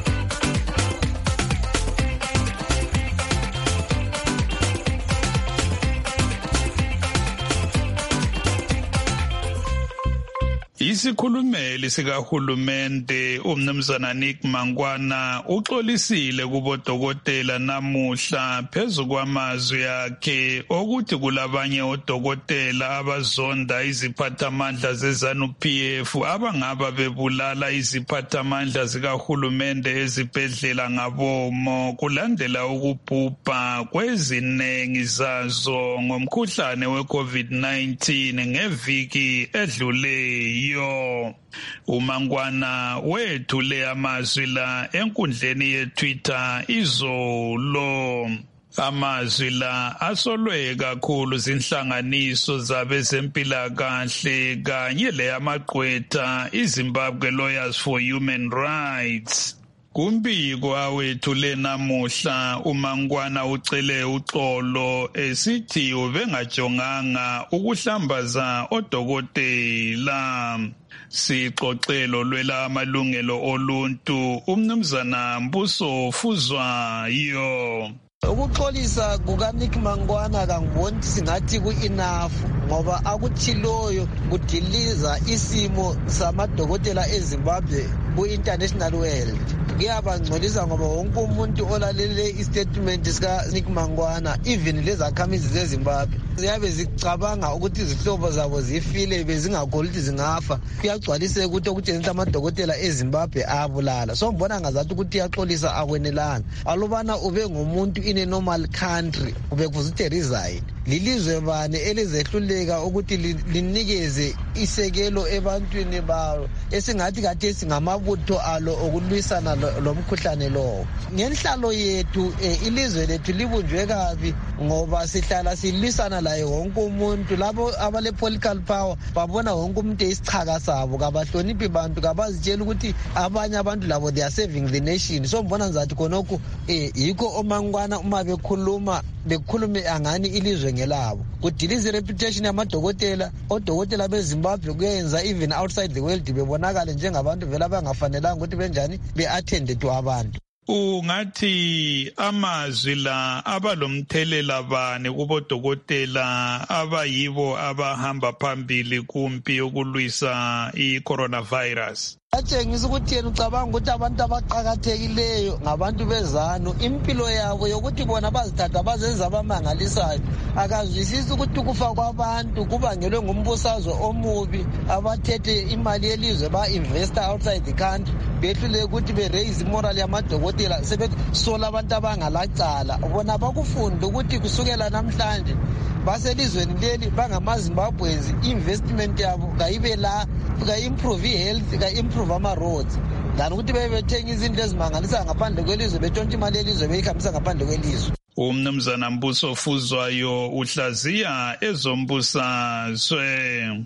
Isikhulumeli sikahulumende umnumzana Nick Mangwana uxolisile kubodokotela namuhla phezu kwamazwi akhe okuthi kulabanye odokotela abazonda iziphathamandla zeZANU P F abangaba bebulala iziphathamandla zikahulumende ezibhedlela ngabomo kulandela ukubhubha kwezinengi zazo ngomkhuhlane we-COVID nineteen ngeviki edluleyo. uMangwana wethule amazwi la enkundleni yeTwitter izolo. Amazwi la asolwe kakhulu zinhlanganiso zabezempilakahle kanye leyamagqwetha iZimbabwe Lawyers for Human Rights. Kumbiko awethule namuhla uMangwana ucele uxolo esithi ubengajonganga ukuhlambaza odokotela. Sixoxelo lwela amalungelo oluntu umnumzana Mbuso Fuzwayo. Ukuxolisa kukaNick Mangwana kangiboni singathi ku-enough ngoba akutshiloyo kudiliza isimo samadokotela eZimbabwe ku-international world. Kuyabangcolisa ngoba wonke umuntu olalele istatement sika-Nick Mangwana, even lezakhamizi zeZimbabwe ziyabe zicabanga ukuthi izihlobo zabo zifile bezingagoli ukuthi zingafa. Kuyagcwaliseka ukuthi okutshengisa amadokotela eZimbabwe ayabulala. So ngibona ngazathi ukuthi iyaxolisa akwenelanga. Alubana ube ngumuntu in a normal country ubekuzuthi resign. Lilizwe bani elizehluleka ukuthi linikeze isekelo ebantwini bawo esingathi kade singamabutho alo okulwisana lomkhuhlane lo. Ngenhlalo yethu ilizwe lethu libunjwe kabi ngoba sihlala silwisana laye wonke umuntu. Labo abale political power babona wonke umuntu isichaka sabo, kabahloniphi abantu, kabazitshela ukuthi abanye abantu labo they are serving the nation. So mbona ngizathi khonokho eh yikho oMangwana uma bekhuluma bekhulume angani ilizwe ngelabo. Kudiliza reputation yamadokotela, odokotela beZimbabwe kuyenza even outside the world bebonakala njengabantu vela abangafanelanga ukuthi benjani be-attend to abantu. Ungathi amazwi la abalomthelela bani kubodokotela abayibo abahamba phambili kumpi yokulwisa i-coronavirus? Atshengisa ukuthi yena ucabanga ukuthi abantu abaqakathekileyo ngabantu bezanu, impilo yabo yokuthi bona bazithatha bazenza abamangalisayo. Akazwisisi ukuthi kufa kwabantu kubangelwe ngumbusazwe omubi, abathethe imali yelizwe ba-investa outside the country, behlule ukuthi be-raise moral yamadokotela sebesola abantu abangalacala. Bona bakufunda ukuthi kusukela namhlanje baselizweni leli bangamaZimbabweans, investment yabo kayibe la, ka-improve i-health, ka-improve ama-roads, than ukuthi bebethenga izinto ezimangalisa ngaphandle kwelizwe, betshontsha imali yelizwe beyihambisa ngaphandle kwelizwe. Umnumzana Mbuso Fuzwayo uhlaziya ezombusazwe.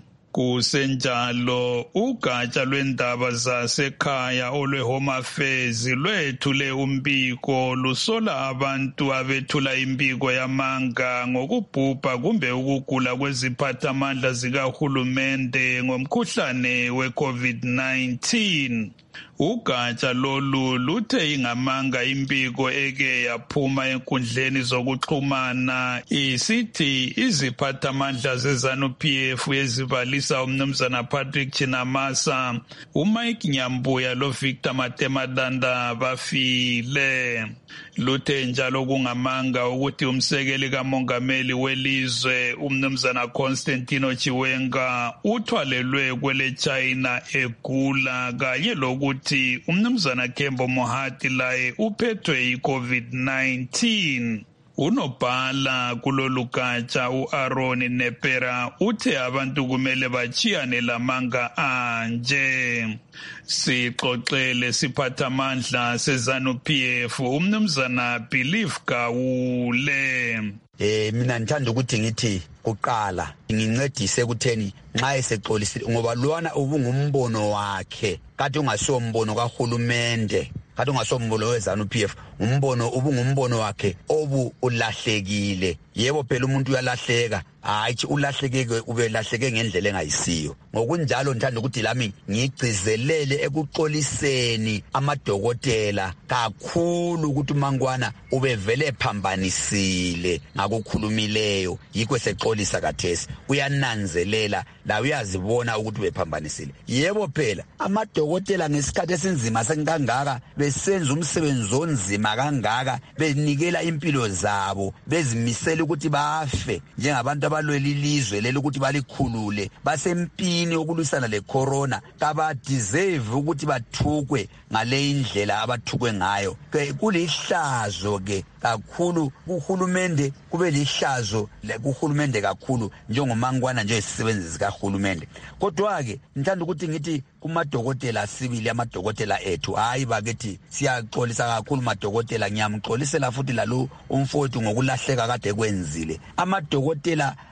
Kusenjalo ugatsha lwendaba zasekhaya olwe-Home Affairs lwethule umbiko lusola abantu abethula imbiko yamanga ngokubhubha kumbe ukugula kweziphathamandla zikahulumende ngomkhuhlane we-COVID nineteen. Ugatsha lolu luthe ingamanga imbiko eke yaphuma enkundleni zokuxhumana isithi iziphathamandla ze-ZANU-P F ezibalisa umnumzana Patrick Chinamasa, uMike Nyambuya loVictor Matemadanda bafile. Luthe njalo kungamanga ukuthi umsekeli kamongameli welizwe umnumzana Constantino Chiwenga uthwalelwe kwele China egula, kanye lokuthi umnumzana Kembo Mohati laye uphethwe i-COVID nineteen. Unobhala kulolu gatsha u-Aaron Nepera uthe abantu kumele bachiyane lamanga anje. Sixoxele siphathamandla se-ZANU-P F umnumzana Believe Gawule. Eh mina ngithanda ukuthi ngithi kuqala ngincedise ekutheni nxa esexolisile ngoba lwana ubungumbono wakhe kade ungasombono kahulumende, kade ungasombono we-ZANU-P F, umbono ubungumbono wakhe obu ulahlekile. Yebo phela umuntu uyalahleka, hayi ulahlekeke ube lahleke ngendlela engayisiyo. Ngokunjalo ngithanda ukuthi lami ngigcizelele ekuxoliseni amadokotela kakhulu ukuthi uMangwana ubevele phambanisile ngakukhulumileyo, yikho sexolisa kathesi uyananzelela la uyazibona ukuthi ubephambanisile. Yebo phela amadokotela ngesikhathi esinzima senkangaka besenza umsebenzi onzima kangaka, benikela impilo zabo, bezimisela ukuthi bafe njengabantu abalwela ilizwe leli ukuthi balikhulule, basempini okulwisana le corona, kabadeserve ukuthi bathukwe ngale indlela abathukwe ngayo. Kulihlazo ke kakhulu kuhulumende, kube lihlazo kuhulumende kakhulu njengoMangwana nje isisebenzi zikahulumende. Kodwa ke ngithanda ukuthi ngithi kumadokotela sibili, amadokotela ethu hayi bakithi siyaxolisa kakhulu madokotela, ngiyamxolisela futhi lalo umfowethu ngokulahleka kade kwenzile. Amadokotela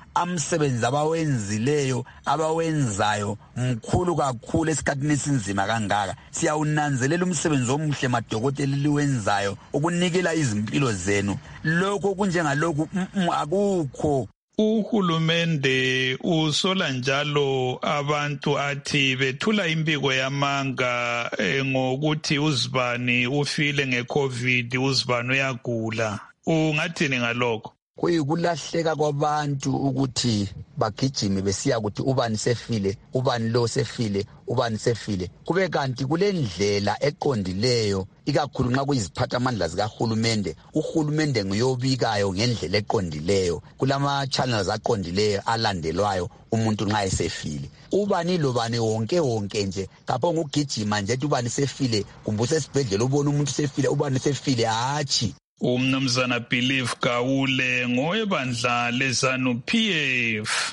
amsebenzi abawenzileyo abawenzayo mkhulu kakhulu esikhathini esinzima kangaka. Siyawunanzelela umsebenzi omuhle madokotela liwenzayo ukunikela izimpilo zenu. Lokho kunjengalokhu akukho. Uhulumende usola njalo abantu athi bethula impiko yamanga eh, ngokuthi uzibani ufile ngeCovid, uzibani uyagula. Ungathini ngalokho? Kuyikulahleka kwabantu ukuthi bagijime besiya ukuthi ubani sefile, ubani lo sefile, ubani sefile. Kube kanti kule ndlela eqondileyo ikakhulu nxa kuyiziphatha amandla zikahulumende. Uhulumende nguyobikayo ngendlela eqondileyo. Kulama channels aqondileyo alandelwayo umuntu nxa esefile. Ubani lobani wonke wonke nje kaphonga ugijima nje ubani sefile kumbe usesibhedlela ubona umuntu sefile ubani sefile hatshi. Umnumzana Believe Gawule ngowebandla leZANU P F.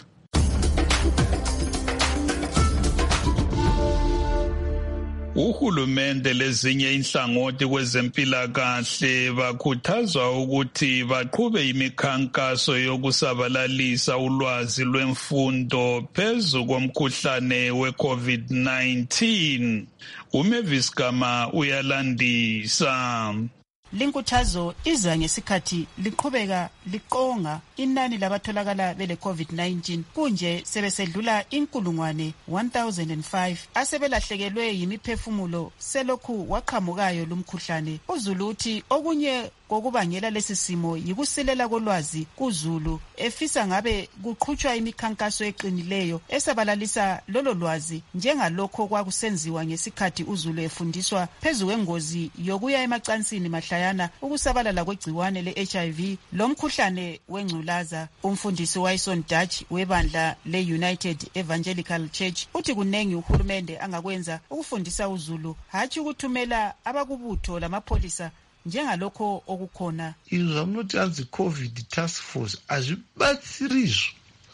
Uhulumende lezinye inhlangothi kwezempilakahle bakhuthazwa ukuthi baqhube imikhankaso yokusabalalisa ulwazi lwemfundo phezu komkhuhlane we-COVID nineteen. uMavis Gama uyalandisa. Linkuthazo iza ngesikhathi liqhubeka liqonga inani labatholakala bele COVID nineteen kunje sebesedlula inkulungwane one thousand five asebelahlekelwe yimiphefumulo selokhu waqhamukayo lumkhuhlane. UZulu uthi okunye kokubangela lesi simo yikusilela kolwazi kuZulu, efisa ngabe kuqhutshwa imikhankaso eqinileyo esabalalisa lolo lwazi njengalokho kwakusenziwa ngesikhathi uZulu efundiswa phezu kwengozi yokuya emacansini mahlayana, ukusabalala kwegciwane le-H I V lomkhuhlane wengculaza. Umfundisi Wayson Dutch webandla le-United Evangelical Church uthi kunengi uhulumende angakwenza ukufundisa uZulu, hatshi ukuthumela abakubutho lamapholisa njengalokho okukhona. Izamnothi azi COVID task force azibatsirizwe.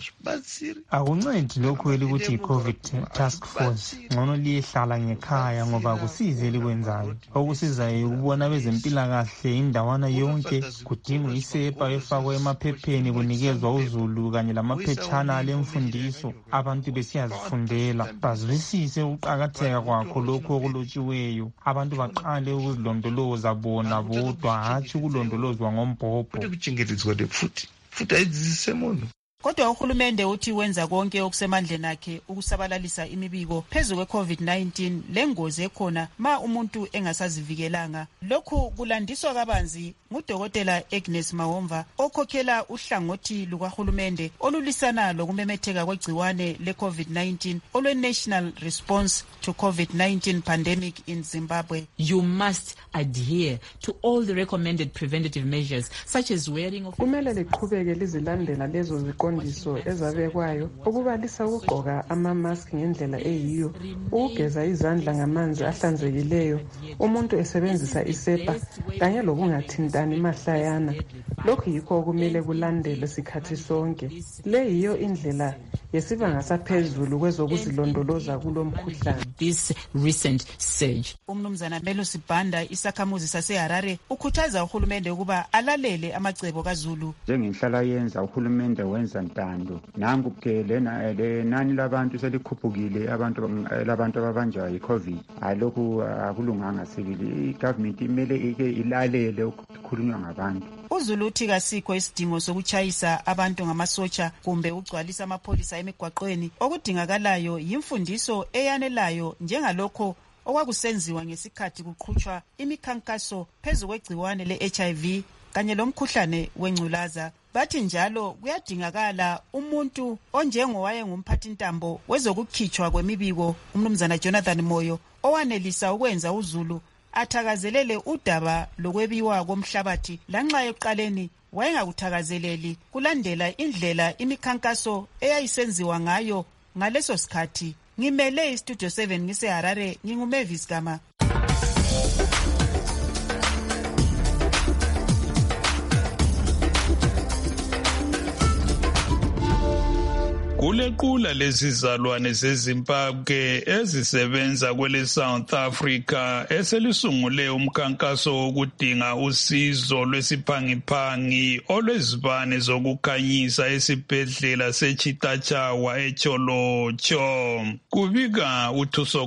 Akuncedi lokhu elikuthi i-COVID task force, ngcono liyehlala ngekhaya ngoba kusize likwenzayo. Okusizayo ukubona bezempilakahle indawana yonke, kudingwa isepa efakwe emaphepheni kunikezwa uZulu kanye lamaphetshana alemfundiso, abantu besiyazifundela bazwisise ukuqakatheka kwakho lokhu okulotshiweyo. Abantu baqale ukuzilondoloza bona bodwa, hatshi ukulondolozwa ngombhobho. Futhi ayizise muntu. Kodwa uhulumende uthi wenza konke okusemandleni akhe ukusabalalisa imibiko phezu kwe-COVID nineteen lengozi ekhona ma umuntu engasazivikelanga. Lokhu kulandiswa kabanzi ngudokotela Agnes Mawomva okhokhela uhlangothi lukahulumende olulisana lokumemetheka kwegciwane le-COVID nineteen olwe-National Response to COVID nineteen Pandemic in Zimbabwe. You must adhere to all the recommended preventative measures such as wearing of... Kumele liqhubeke lizilandela lezo ziqondiso ezabekwayo, ukubalisa ukugqoka ama-mask ngendlela eyiyo, ukugeza izandla ngamanzi ahlanzekileyo, umuntu esebenzisa isepa kanye lokungathintani mahlayana. Lokhu yikho okumele kulandele sikhathi sonke. Le yiyo indlela yesibanga saphezulu kwezokuzilondoloza kulo mkhuhlane. This recent surge. Umnumzana Melo Sibanda isakhamuzi saseHarare ukhuthaza uhulumende ukuba alalele amacebo kaZulu. Njengenhlala yenza uhulumende wenza ntando. Nangu ke lena lenani labantu selikhuphukile, abantu labantu ababanjwa yi-COVID. Alokhu akulunganga sibili. I-government imele ike ilalele ukukhulunywa ngabantu. uZulu uthi kasikho isidingo sokuchayisa abantu ngamasotsha kumbe ugcwalisa amapholisa emigwaqweni. Okudingakalayo yimfundiso eyanelayo njengalokho okwakusenziwa ngesikhathi kuqhutshwa imikhankaso phezu kwegciwane le-H I V kanye lomkhuhlane wengculaza. Bathi njalo kuyadingakala umuntu onjengowaye ngumphathintambo wezokukhitshwa kwemibiko, umnumzana Jonathan Moyo, owanelisa ukwenza uZulu athakazelele udaba lokwebiwa komhlabathi lanxa eqaleni wayengakuthakazeleli kulandela indlela imikhankaso eyayisenziwa ngayo ngaleso sikhathi. Ngimele iStudio seven ngiseHarare, nginguMavis Gama. Kulequla lezizalwane zeZimbabwe ezisebenza kwele South Africa eselisungule umkhankaso wokudinga usizo lwesiphangiphangi olwezibane zokukhanyisa esibhedlela seChitachawa eCholocho. Kubika uThuso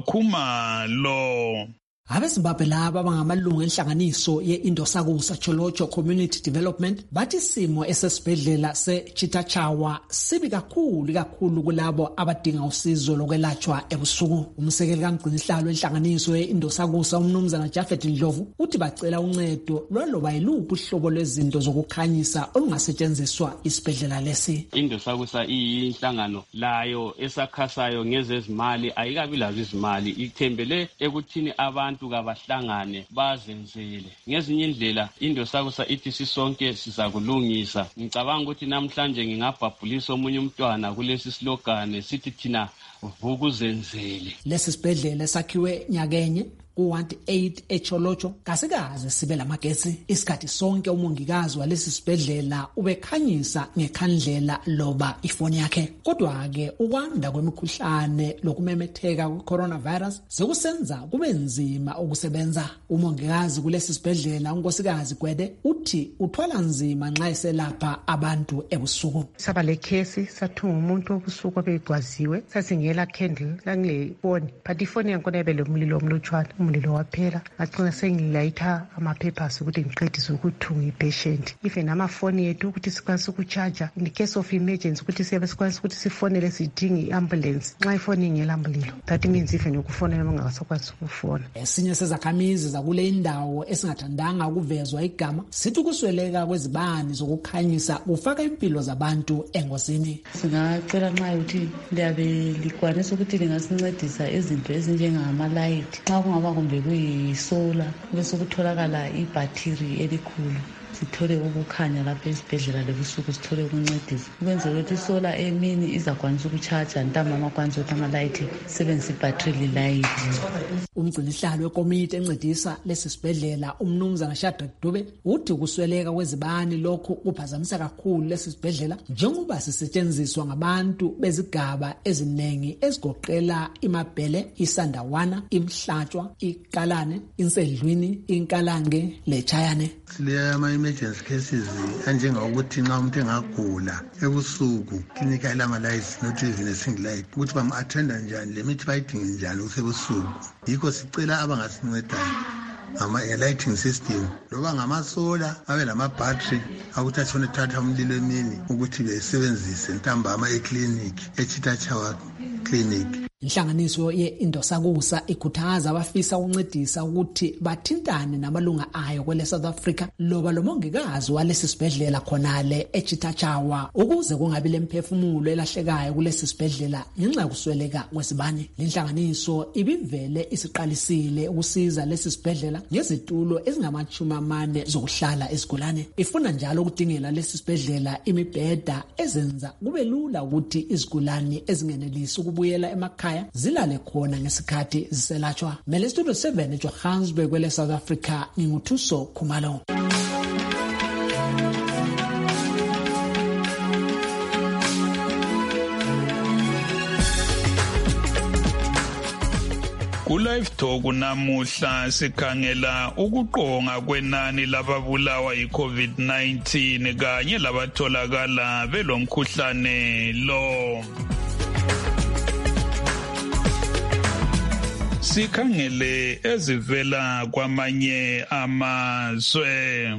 Khumalo. AbeZimbabwe laba abangamalungu enhlanganiso ye-Indosakusa Cholocho Community Development bathi isimo esesibhedlela seChitachawa sibi kakhulu kakhulu kulabo abadinga usizo lokwelatshwa ebusuku. Umsekeli kaMgcinihlalo enhlanganiso ye-Indosakusa umnumzana Jafet Ndlovu uthi bacela uncedo lwaloba yiluphi uhlobo lwezinto zokukhanyisa olungasetshenziswa isibhedlela lesi. Indosakusa iyinhlangano layo esakhasayo ngezezimali, ayikabi lazo izimali, ithembele ekuthini abantu kabahlangane bazenzele. Ngezinye indlela Indosakusa ithi sisonke sizakulungisa. Ngicabanga ukuthi namhlanje ngingabhabhulisa omunye umntwana kulesi slogan sithi thina vukuzenzele. Lesi sibhedlela sakhiwe nyakenye ku one eight eCholocho kasikaze sibe lamagetsi. Isikhathi sonke umongikazi walesi sibhedlela ubekhanyisa ngekhandlela loba ifoni yakhe. Kodwa ke ukwanda kwemikhuhlane lokumemetheka kwe-coronavirus sekusenza kube nzima ukusebenza. Umongikazi kulesi sibhedlela unkosikazi Gwede uthi uthwala nzima nxa eselapha abantu ebusuku. Saba le case sathunga umuntu obusuku obegwaziwe sasingela candle langile phone, but ifoni yankona ebele umlilo omlutshwana. Umlilo waphela ngacina sengilayitha ama-papers ukuthi ngiqedise ukuthunga i-patient. Even amafoni yethu ukuthi sikwanise ukucharger in the case of emergency ukuthi siyabe sikwanise ukuthi sifonele sidinge i-ambulance nxa ifoni ingela mlilo. That means even ukufonela mangakasakwanisi ukufona. Esinye sezakhamizi zakule indawo esingathandanga ukuvezwa igama sithi ukusweleka kwezibani zokukhanyisa kufaka impilo zabantu engozini. Singacela nxa ukuthi liyabe likwanisa ukuthi lingasincedisa izinto ezinjengamalayithi nxa kungaba kumbe kuyisola bese kutholakala ibhathiri elikhulu sithole ukukhanya lapha esibhedlela lebusuku sithole ukuncedisa ukwenzela ukuthi isola emini izakwanisa ukucharger ntambama kwanisa ukuthi amalayithi sebenzisa ibhathiri lilayithi. Umgcinihlalo wekomiti encedisa lesi sibhedlela umnumzana Shadrack Dube uthi kusweleka kwezibani lokhu kuphazamisa kakhulu lesi sibhedlela njengoba sisetshenziswa ngabantu bezigaba eziningi ezigoqela iMabhele, iSandawana, iMhlatshwa, iKalane, iNsedlwini, iNkalange leChayane. Emergency cases anjengokuthi nxa umuntu engagula ebusuku klinika elama-lights not even a single light ukuthi bam-athenda njani lemithi bayidinge njani kusebusuku. Yikho sicela abangasincedayo ngama-lighting system loba ngamasola abe lamabhattery akuthi atshone thatha umlilo emini ukuthi besebenzise ntambama eklinikhi eChitachawa clinic. Inhlanganiso ye-Indosakusa ikhuthaza abafisa ukuncedisa ukuthi bathintane namalunga ayo kwele South Africa loba lo mongikazi walesi sibhedlela khonale eChitachawa ukuze kungabi lemphefumulo elahlekayo kulesi sibhedlela ngenxa yokusweleka kwesibani. Inhlanganiso ibivele isiqalisile ukusiza lesi sibhedlela ngezitulo ezingamachumi amane zokuhlala izigulane. Ifuna njalo ukudingela lesi sibhedlela imibheda ezenza kube lula ukuthi izigulane ezingenelisi ukubuyela emakhaya zilale khona ngesikhathi ziselatshwa. Mele Studio seven eJohannesburg kwele South Africa nginguthuso Khumalo. Ku-Live Talk namuhla sikhangela ukuqonga kwenani lababulawa yi-COVID nineteen kanye labatholakala belomkhuhlane lo. Sikhangele ezivela kwamanye amazwe.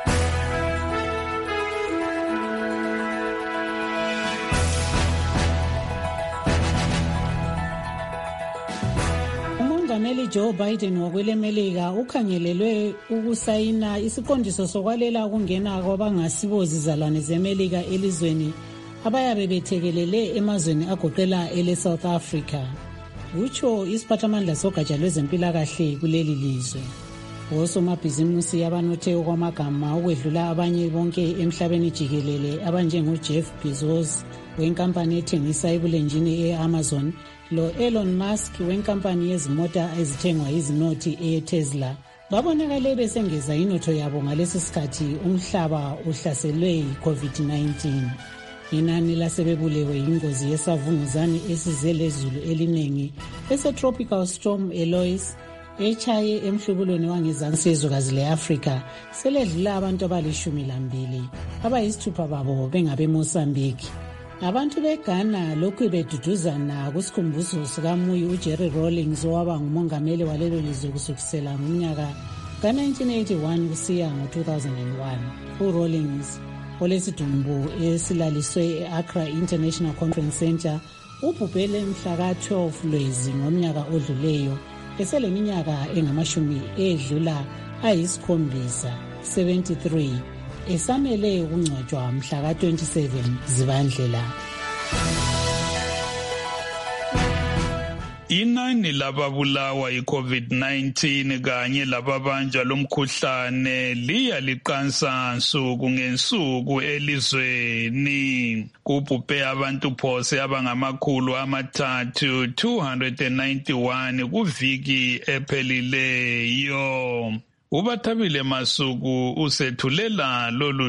uMongameli Joe Biden wakwelemelika ukhangelelwe ukusayina isiqondiso sokwalela ukungena kwabangasibozi zalwane zemelika elizweni abayabe bethekelele emazweni agoqela ele South Africa. Utsho isiphathamandla sogatsha lwezempilakahle kuleli lizwe. Osomabhizimusi abanothe okwamagama ukwedlula abanye bonke emhlabeni jikelele abanjengoJeff Bezos wenkampani ethengisa ebulenjini e-Amazon lo Elon Musk wenkampani yezimota ezithengwa izinothi eTesla babonakale besengeza inotho yabo ngalesi sikhathi umhlaba uhlaselwe yi-COVID nineteen. Inani lasebebulewe ingozi yesavunguzane esize lezulu eliningi ese-tropical storm Eloise echaye emhlubulweni wangezansi yezwekazi le-Afrika seledlula abantu abalishumi lambili, abayisithupha babo bengabe Mozambique. Abantu beGhana lokhu beduduzana kusikhumbuzo sikamuyi uJerry Rawlings owaba ngumongameli walelo lizwe kusukisela ngomnyaka ka nineteen eighty-one kusiya ngo-two thousand one. uRawlings olesidumbu esilaliswe e-Accra International Conference Center ubhubhele mhla ka twelve Lwezi ngomnyaka odluleyo eseleminyaka engamashumi edlula ayisikhombisa seventy-three esamele ukungcwatshwa mhla ka twenty-seven Zibandlela. Inani lababulawa yi-COVID nineteen kanye lababanjwa lomkhuhlane liya liqansa nsuku ngensuku elizweni. Kubhubhe abantu phose abangamakhulu amathathu two hundred ninety-one kuviki ephelileyo. Ubathabile Masuku usethulela lolu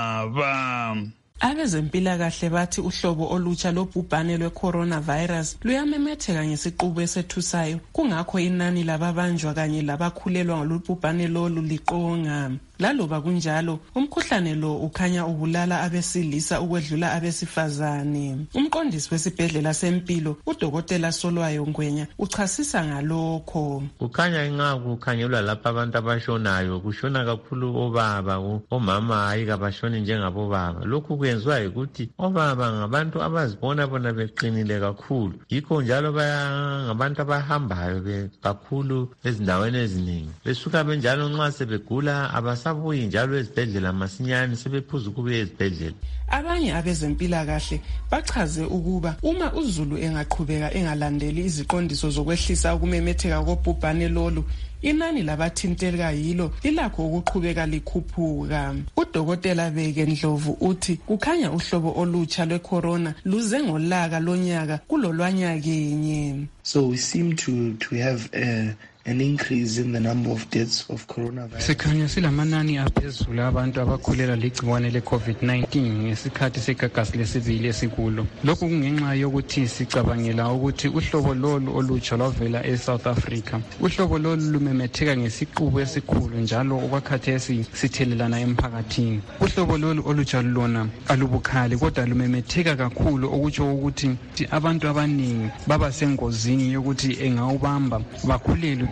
daba. Abezempilakahle bathi uhlobo olutsha lobhubhane lwe-coronavirus luyamemetheka ngesiqubu esethusayo, kungakho inani lababanjwa kanye labakhulelwa ngolubhubhane lolu liqonga. Laloba kunjalo, umkhuhlane lo ukhanya ubulala abesilisa ukwedlula abesifazane. Umqondisi wesibhedlela sempilo, udokotela Solwayo Ngwenya, uchasisa ngalokho. Kukhanya ingaku kukhangelwa lapha abantu abashonayo, kushona kakhulu obaba, omama hayi kabashoni njengabo baba. Lokhu kwenziwa ukuthi obaba ngabantu abazibona bona beqinile kakhulu. Yikho njalo baya ngabantu abahambayo kakhulu ezindaweni eziningi. Besuka benjalo nxa sebegula abasa sabuyi njalo ezibhedlela masinyane sebephuza ukubuya ezibhedlela. Abanye abezempilakahle bachaze ukuba uma uZulu engaqhubeka engalandeli iziqondiso zokwehlisa ukumemetheka kobhubhane lolu, inani labathinteleka yilo ilakho ukuqhubeka likhuphuka. Udokotela Beke Ndlovu uthi kukhanya uhlobo olutsha lwe-corona luze ngolaka lonyaka kulolwanyakenye. So we seem to to have a an increase in the number of deaths of coronavirus. Sikhanya silamanani aphezulu abantu abakhulela ligciwane le-COVID nineteen ngesikhathi segagasi lesibili esikulo. Lokhu kungenxa yokuthi sicabangela ukuthi uhlobo lolu olutsha lwavela e-South Africa. Uhlobo lolu lumemetheka ngesiqubu esikhulu njalo okwakhathesi sithelelana emphakathini. Uhlobo lolu olutsha lona alubukhali kodwa lumemetheka kakhulu okutsho ukuthi abantu abaningi baba sengozini yokuthi engawubamba bakhulelwe.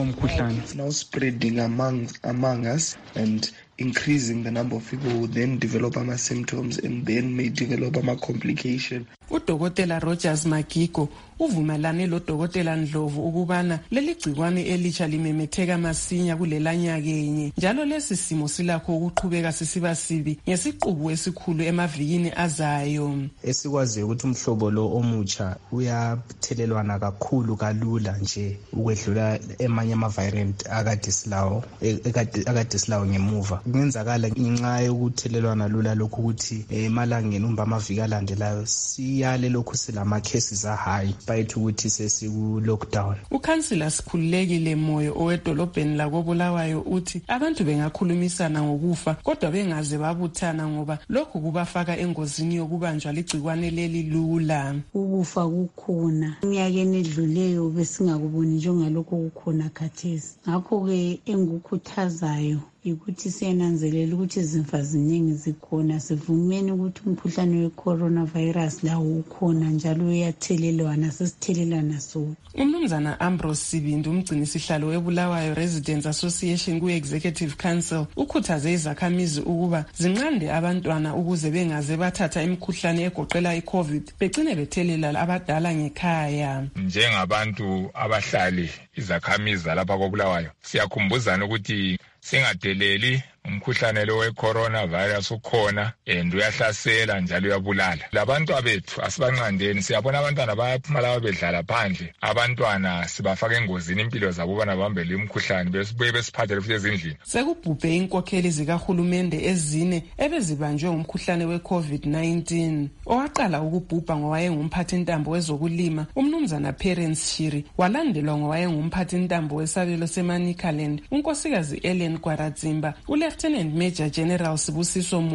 It's now spreading among among us and increasing the number of people who then develop ama symptoms and then may develop ama complication. Udokotela Rogers Magigo uvumelane lo Dokotela Ndlovu ukubana leli gcikwane elitsha limemetheka masinya kulelanyakenye, njalo lesi simo silakho ukuqhubeka sisiba sibi ngesiqubu esikhulu emavikini azayo. Esikwazi ukuthi umhlobo lo omutsha uyathelelwana kakhulu kalula nje ukwedlula emanye ama variant akade silawo akade silawo ngemuva. Kungenzakala ngenxa yokuthelelwana lula lokhu ukuthi emalangeni umba amaviki alandelayo siyale lokhu silama cases a high bayithu ukuthi sesiku lockdown. Ukhansila Sikhululekile Moyo owedolobheni lakobulawayo uthi abantu bengakhulumisana ngokufa kodwa bengaze babuthana ngoba lokhu kubafaka engozini yokubanjwa ligcikwane leli lula. Ukufa kukhona iminyakeni edluleyo besingakuboni njengalokho kukhona khathesi. Ngakho-ke engikukhuthazayo ukuthi siyananzelela ukuthi izimfa ziningi zikhona, sivumeni ukuthi umkhuhlane we-coronavirus lawo ukhona njalo uyathelelwana, sesithelelana so. Umnumzana Ambrose Sibindi, umgcinisihlalo weBulawayo Residents Association ku-Executive Council, ukhuthaze izakhamizi ukuba zinqande abantwana ukuze bengaze bathatha imikhuhlane egoqela i-COVID begcine bethelela abadala ngekhaya. Njengabantu abahlali izakhamizi lapha koBulawayo siyakhumbuzana ukuthi singadeleli umkhuhlane lo we-coronavirus ukhona and uyahlasela njalo uyabulala. Labantu abethu asibanqandeni, siyabona abantwana bayaphuma laba bedlala phandle, abantwana sibafaka engozini impilo zabo ubana bambele imkhuhlane besibuye besiphathele futhi ezindlini. Sekubhubhe inkokheli zikahulumende ezine ebezibanjwe umkhuhlane we-COVID nineteen. Owaqala ukubhubha ngowayengumphathintambo wezokulima umnumzana Parents Shiri, walandelwa ngowayengumphathintambo wesabelo seManicaland unkosikazi Ellen Gwaradzimba, uLieutenant Major General Sibusiso Moyo,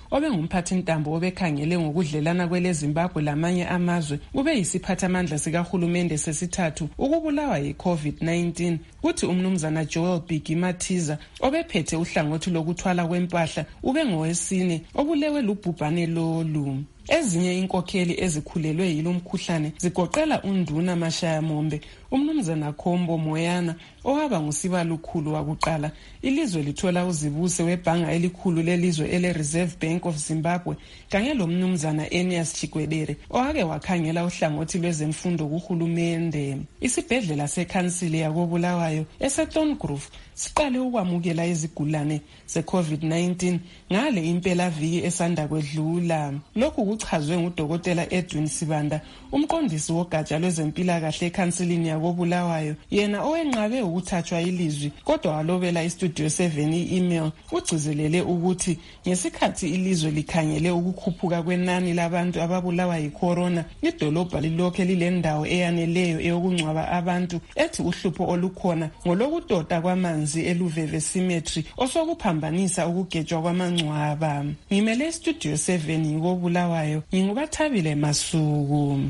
obengumphathintambo obekhangele ngokudlelana kwele Zimbabwe lamanye amazwe, ube yisiphathamandla sikahulumende sesithathu ukubulawa yi-COVID nineteen. Kuthi umnumzana Joel Biggie Matiza obephethe uhlangothi lokuthwala kwempahla ube ngowesine obulewe lubhubhane lolu. Ezinye inkokheli ezikhulelwe yilo mkhuhlane zigoqela uNduna Mashaya Mombe, umnumzana Khombo Moyana owaba ngusibalukhulu wakuqala ilizwe lithola uzibuse webhanga elikhulu lelizwe ele Reserve Bank of Zimbabwe, kanye lo mnumzana Enias Chikwedere owake wakhangela uhlangothi lwezemfundo kuhulumende. Isibhedlela sekhansile yakobulawayo eSeton Grove siqale ukwamukela izigulane ze-COVID nineteen ngale impela viki esanda kwedlula. Lokhu kuchazwe ngudokotela Edwin Sibanda, umqondisi wogatsha lwezempilakahle ekhansilini yakobulawayo, yena owenqabe ukuthathwa ilizwi kodwa walobela iStudio seven i-email ugcizelele ukuthi ngesikhathi ilizwe likhangele ukukhuphuka kwenani labantu ababulawa yi-corona, idolobha lilokhe lilendawo eyaneleyo eyokungcwaba abantu, ethi uhlupho olukhona ngolokudota kwamanzi eLuveve Cemetery osokuphambanisa ukugejwa kwamangcwaba. Ngimele iStudio seven yikobulawayo, ngingubathabile Masuku.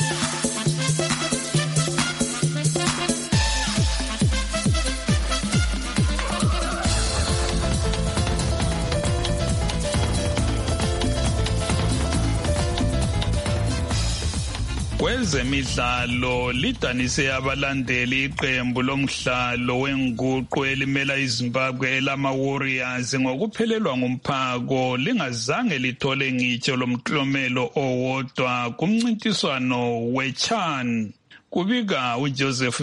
Kwezemidlalo lidanise abalandeli iqembu lomdlalo wenguqu elimela iZimbabwe elama Warriors ngokuphelelwa ngumphako lingazange lithole ngitsho lomklomelo owodwa kumncintiswano weChan. Kubika uJoseph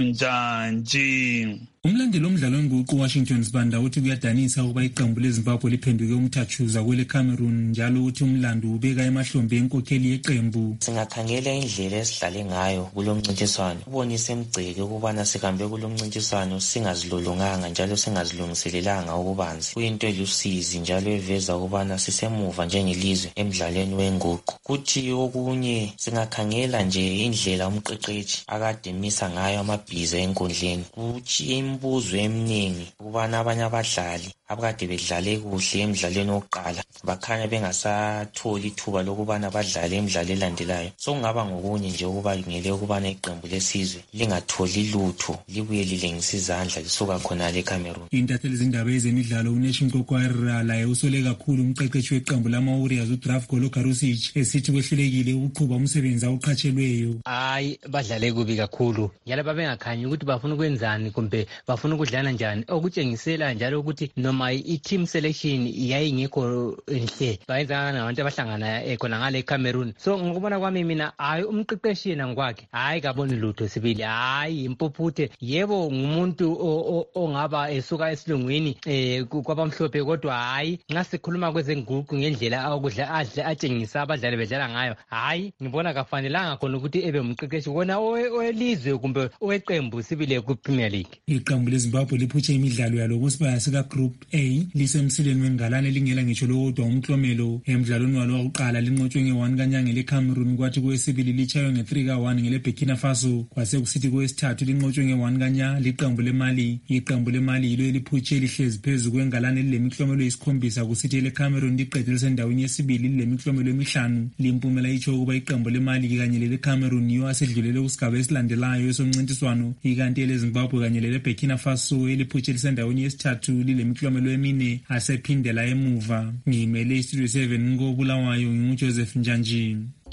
Njanji. Umlandeli omdlalo wenguqu Washington Sibanda uthi kuyadanisa ukuba iqembu leZimbabwe liphenduke umthatshuza kwele Cameroon, njalo uthi umlando ubeka emahlombe enkokheli yeqembu. Singakhangela indlela esidlale ngayo kulomncintiswano ubonise emgceke ukubana sikambe kulomncintiswano singazilolonganga njalo singazilungiselelanga ukubanzi. Kuyinto elusizi njalo eveza ukubana sisemuva njengelizwe emdlalweni wenguqu. Kuthi okunye singakhangela nje indlela umqeqeshi akade misa ngayo amabhiza enkundleni. Kuthi imibuzo eminingi ukubana abanye abadlali abakade bedlale kuhle emidlalweni wokuqala bakhanya bengasatholi ithuba lokubana badlale emidlalo elandelayo. So kungaba ngokunye nje ukuba ngele ukubana iqembu lesizwe lingatholi lutho libuye lilengisa izandla lisuka khona le Cameroon. Intatheli zindaba ezemidlalo uNation Kokwara laye usole kakhulu umqeqeshi weqembu lama Warriors uDrafko Lokarusich esithi kwehlulekile ukuqhuba umsebenzi awuqhatshelweyo. Hayi, badlale kubi kakhulu. Yala babengakhanyi ukuthi bafuna ukwenzani kumbe bafuna ukudlala njani, okutshengisela njalo ukuthi noma i-team selection yayingekho enhle bayenza nabantu abahlangana khona ngale Cameroon. So ngokubona kwami mina hayi umqeqeshi yena ngokwakhe hayi kaboni lutho sibili, hayi impuphuthe. Yebo ngumuntu ongaba esuka esilungwini eh kwabamhlophe, kodwa hayi nxa sikhuluma kwezenguqu ngendlela okudla adle atshengisa abadlali bedlala ngayo, hayi ngibona kafanelanga khona ukuthi ebe umqeqeshi wona owelizwe kumbe oweqembu sibile ku Premier League. Iqembu leZimbabwe liphutshe imidlalo yalo kusibaya sika Group A lisemsileni wengalane lingela ngitsho lodwa umklomelo. Emidlalweni walo wokuqala linqotshwe nge-one kanyanga leCameroon, kwathi kwesibili lichaywe nge-three ka one ngele Burkina Faso, kwase kusithi kwesithathu linqotshwe nge-one kanya liqembu leMali. Iqembu leMali yilo eliphutshe lihlezi phezu kwengalane lilemiklomelo eyisikhombisa, kusithi leCameroon liqede lisendaweni yesibili lilemiklomelo emihlanu. Limpumela itsho ukuba iqembu leMali kanye leCameroon yiwo asedlulele kusigaba esilandelayo esomncintiswano, ikanti eleZimbabwe kanye lele Burkina Faso eliphutshe lisendaweni yesithathu lilemiklomelo emine asephindela emuva. Ngimele iStudio seven ngobulawayo nginguJoseph Njanji.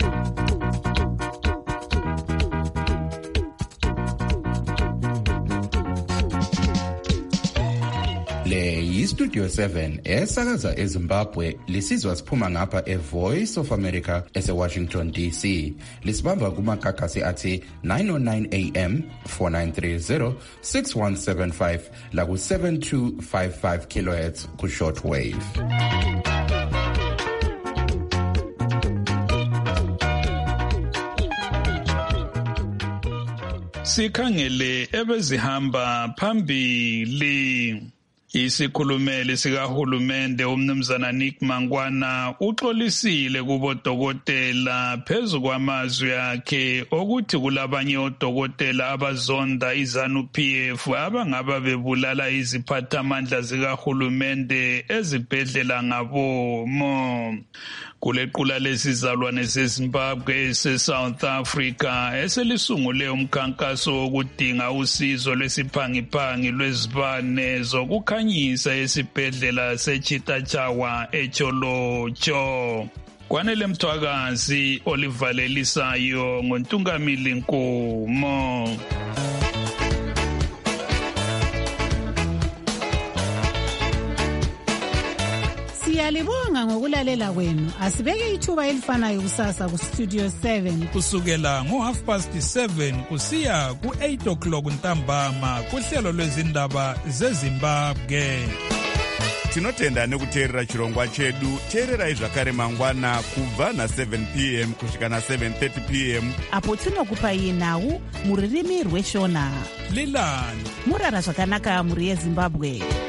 Le yiStudio seven esakaza eZimbabwe, lisizwa siphuma ngapha eVoice of America eseWashington D C. Lisibamba kumakhakhasi athi nine oh nine A M, four nine three zero, six one seven five la ku seven two five five kilohertz ku shortwave. Sikhangele ebezihamba phambili. Isikhulumeli sikahulumende umnumzana Nick Mangwana uxolisile kubodokotela phezu kwamazwi akhe ukuthi kulabanye odokotela abazonda iZANU-P F abangaba bebulala iziphathamandla zikahulumende ezibhedlela ngabomo. Kulequla lesizalwane seZimbabwe ese-South Africa eselisungule umkhankaso wokudinga usizo lwesiphangiphangi lwezibane zokukhanyisa esibhedlela seChitachawa eCholocho. Kwanele Mthwakazi olivalelisayo ngoNtungamili Nkomo. Siyalibonga ngokulalela kwenu. Asibeke ithuba elifanayo kusasa ku Studio seven kusukela ngo half past seven kusiya ku eight o'clock ntambama kuhlelo lwezindaba zeZimbabwe. Tinotenda nekuteerera chirongwa chedu. Teererai zvakare mangwana kubva na seven p m kusvika na seven thirty p m apo tinokupai nhau muririmi rweshona. Lilani murara zvakanaka muri yeZimbabwe.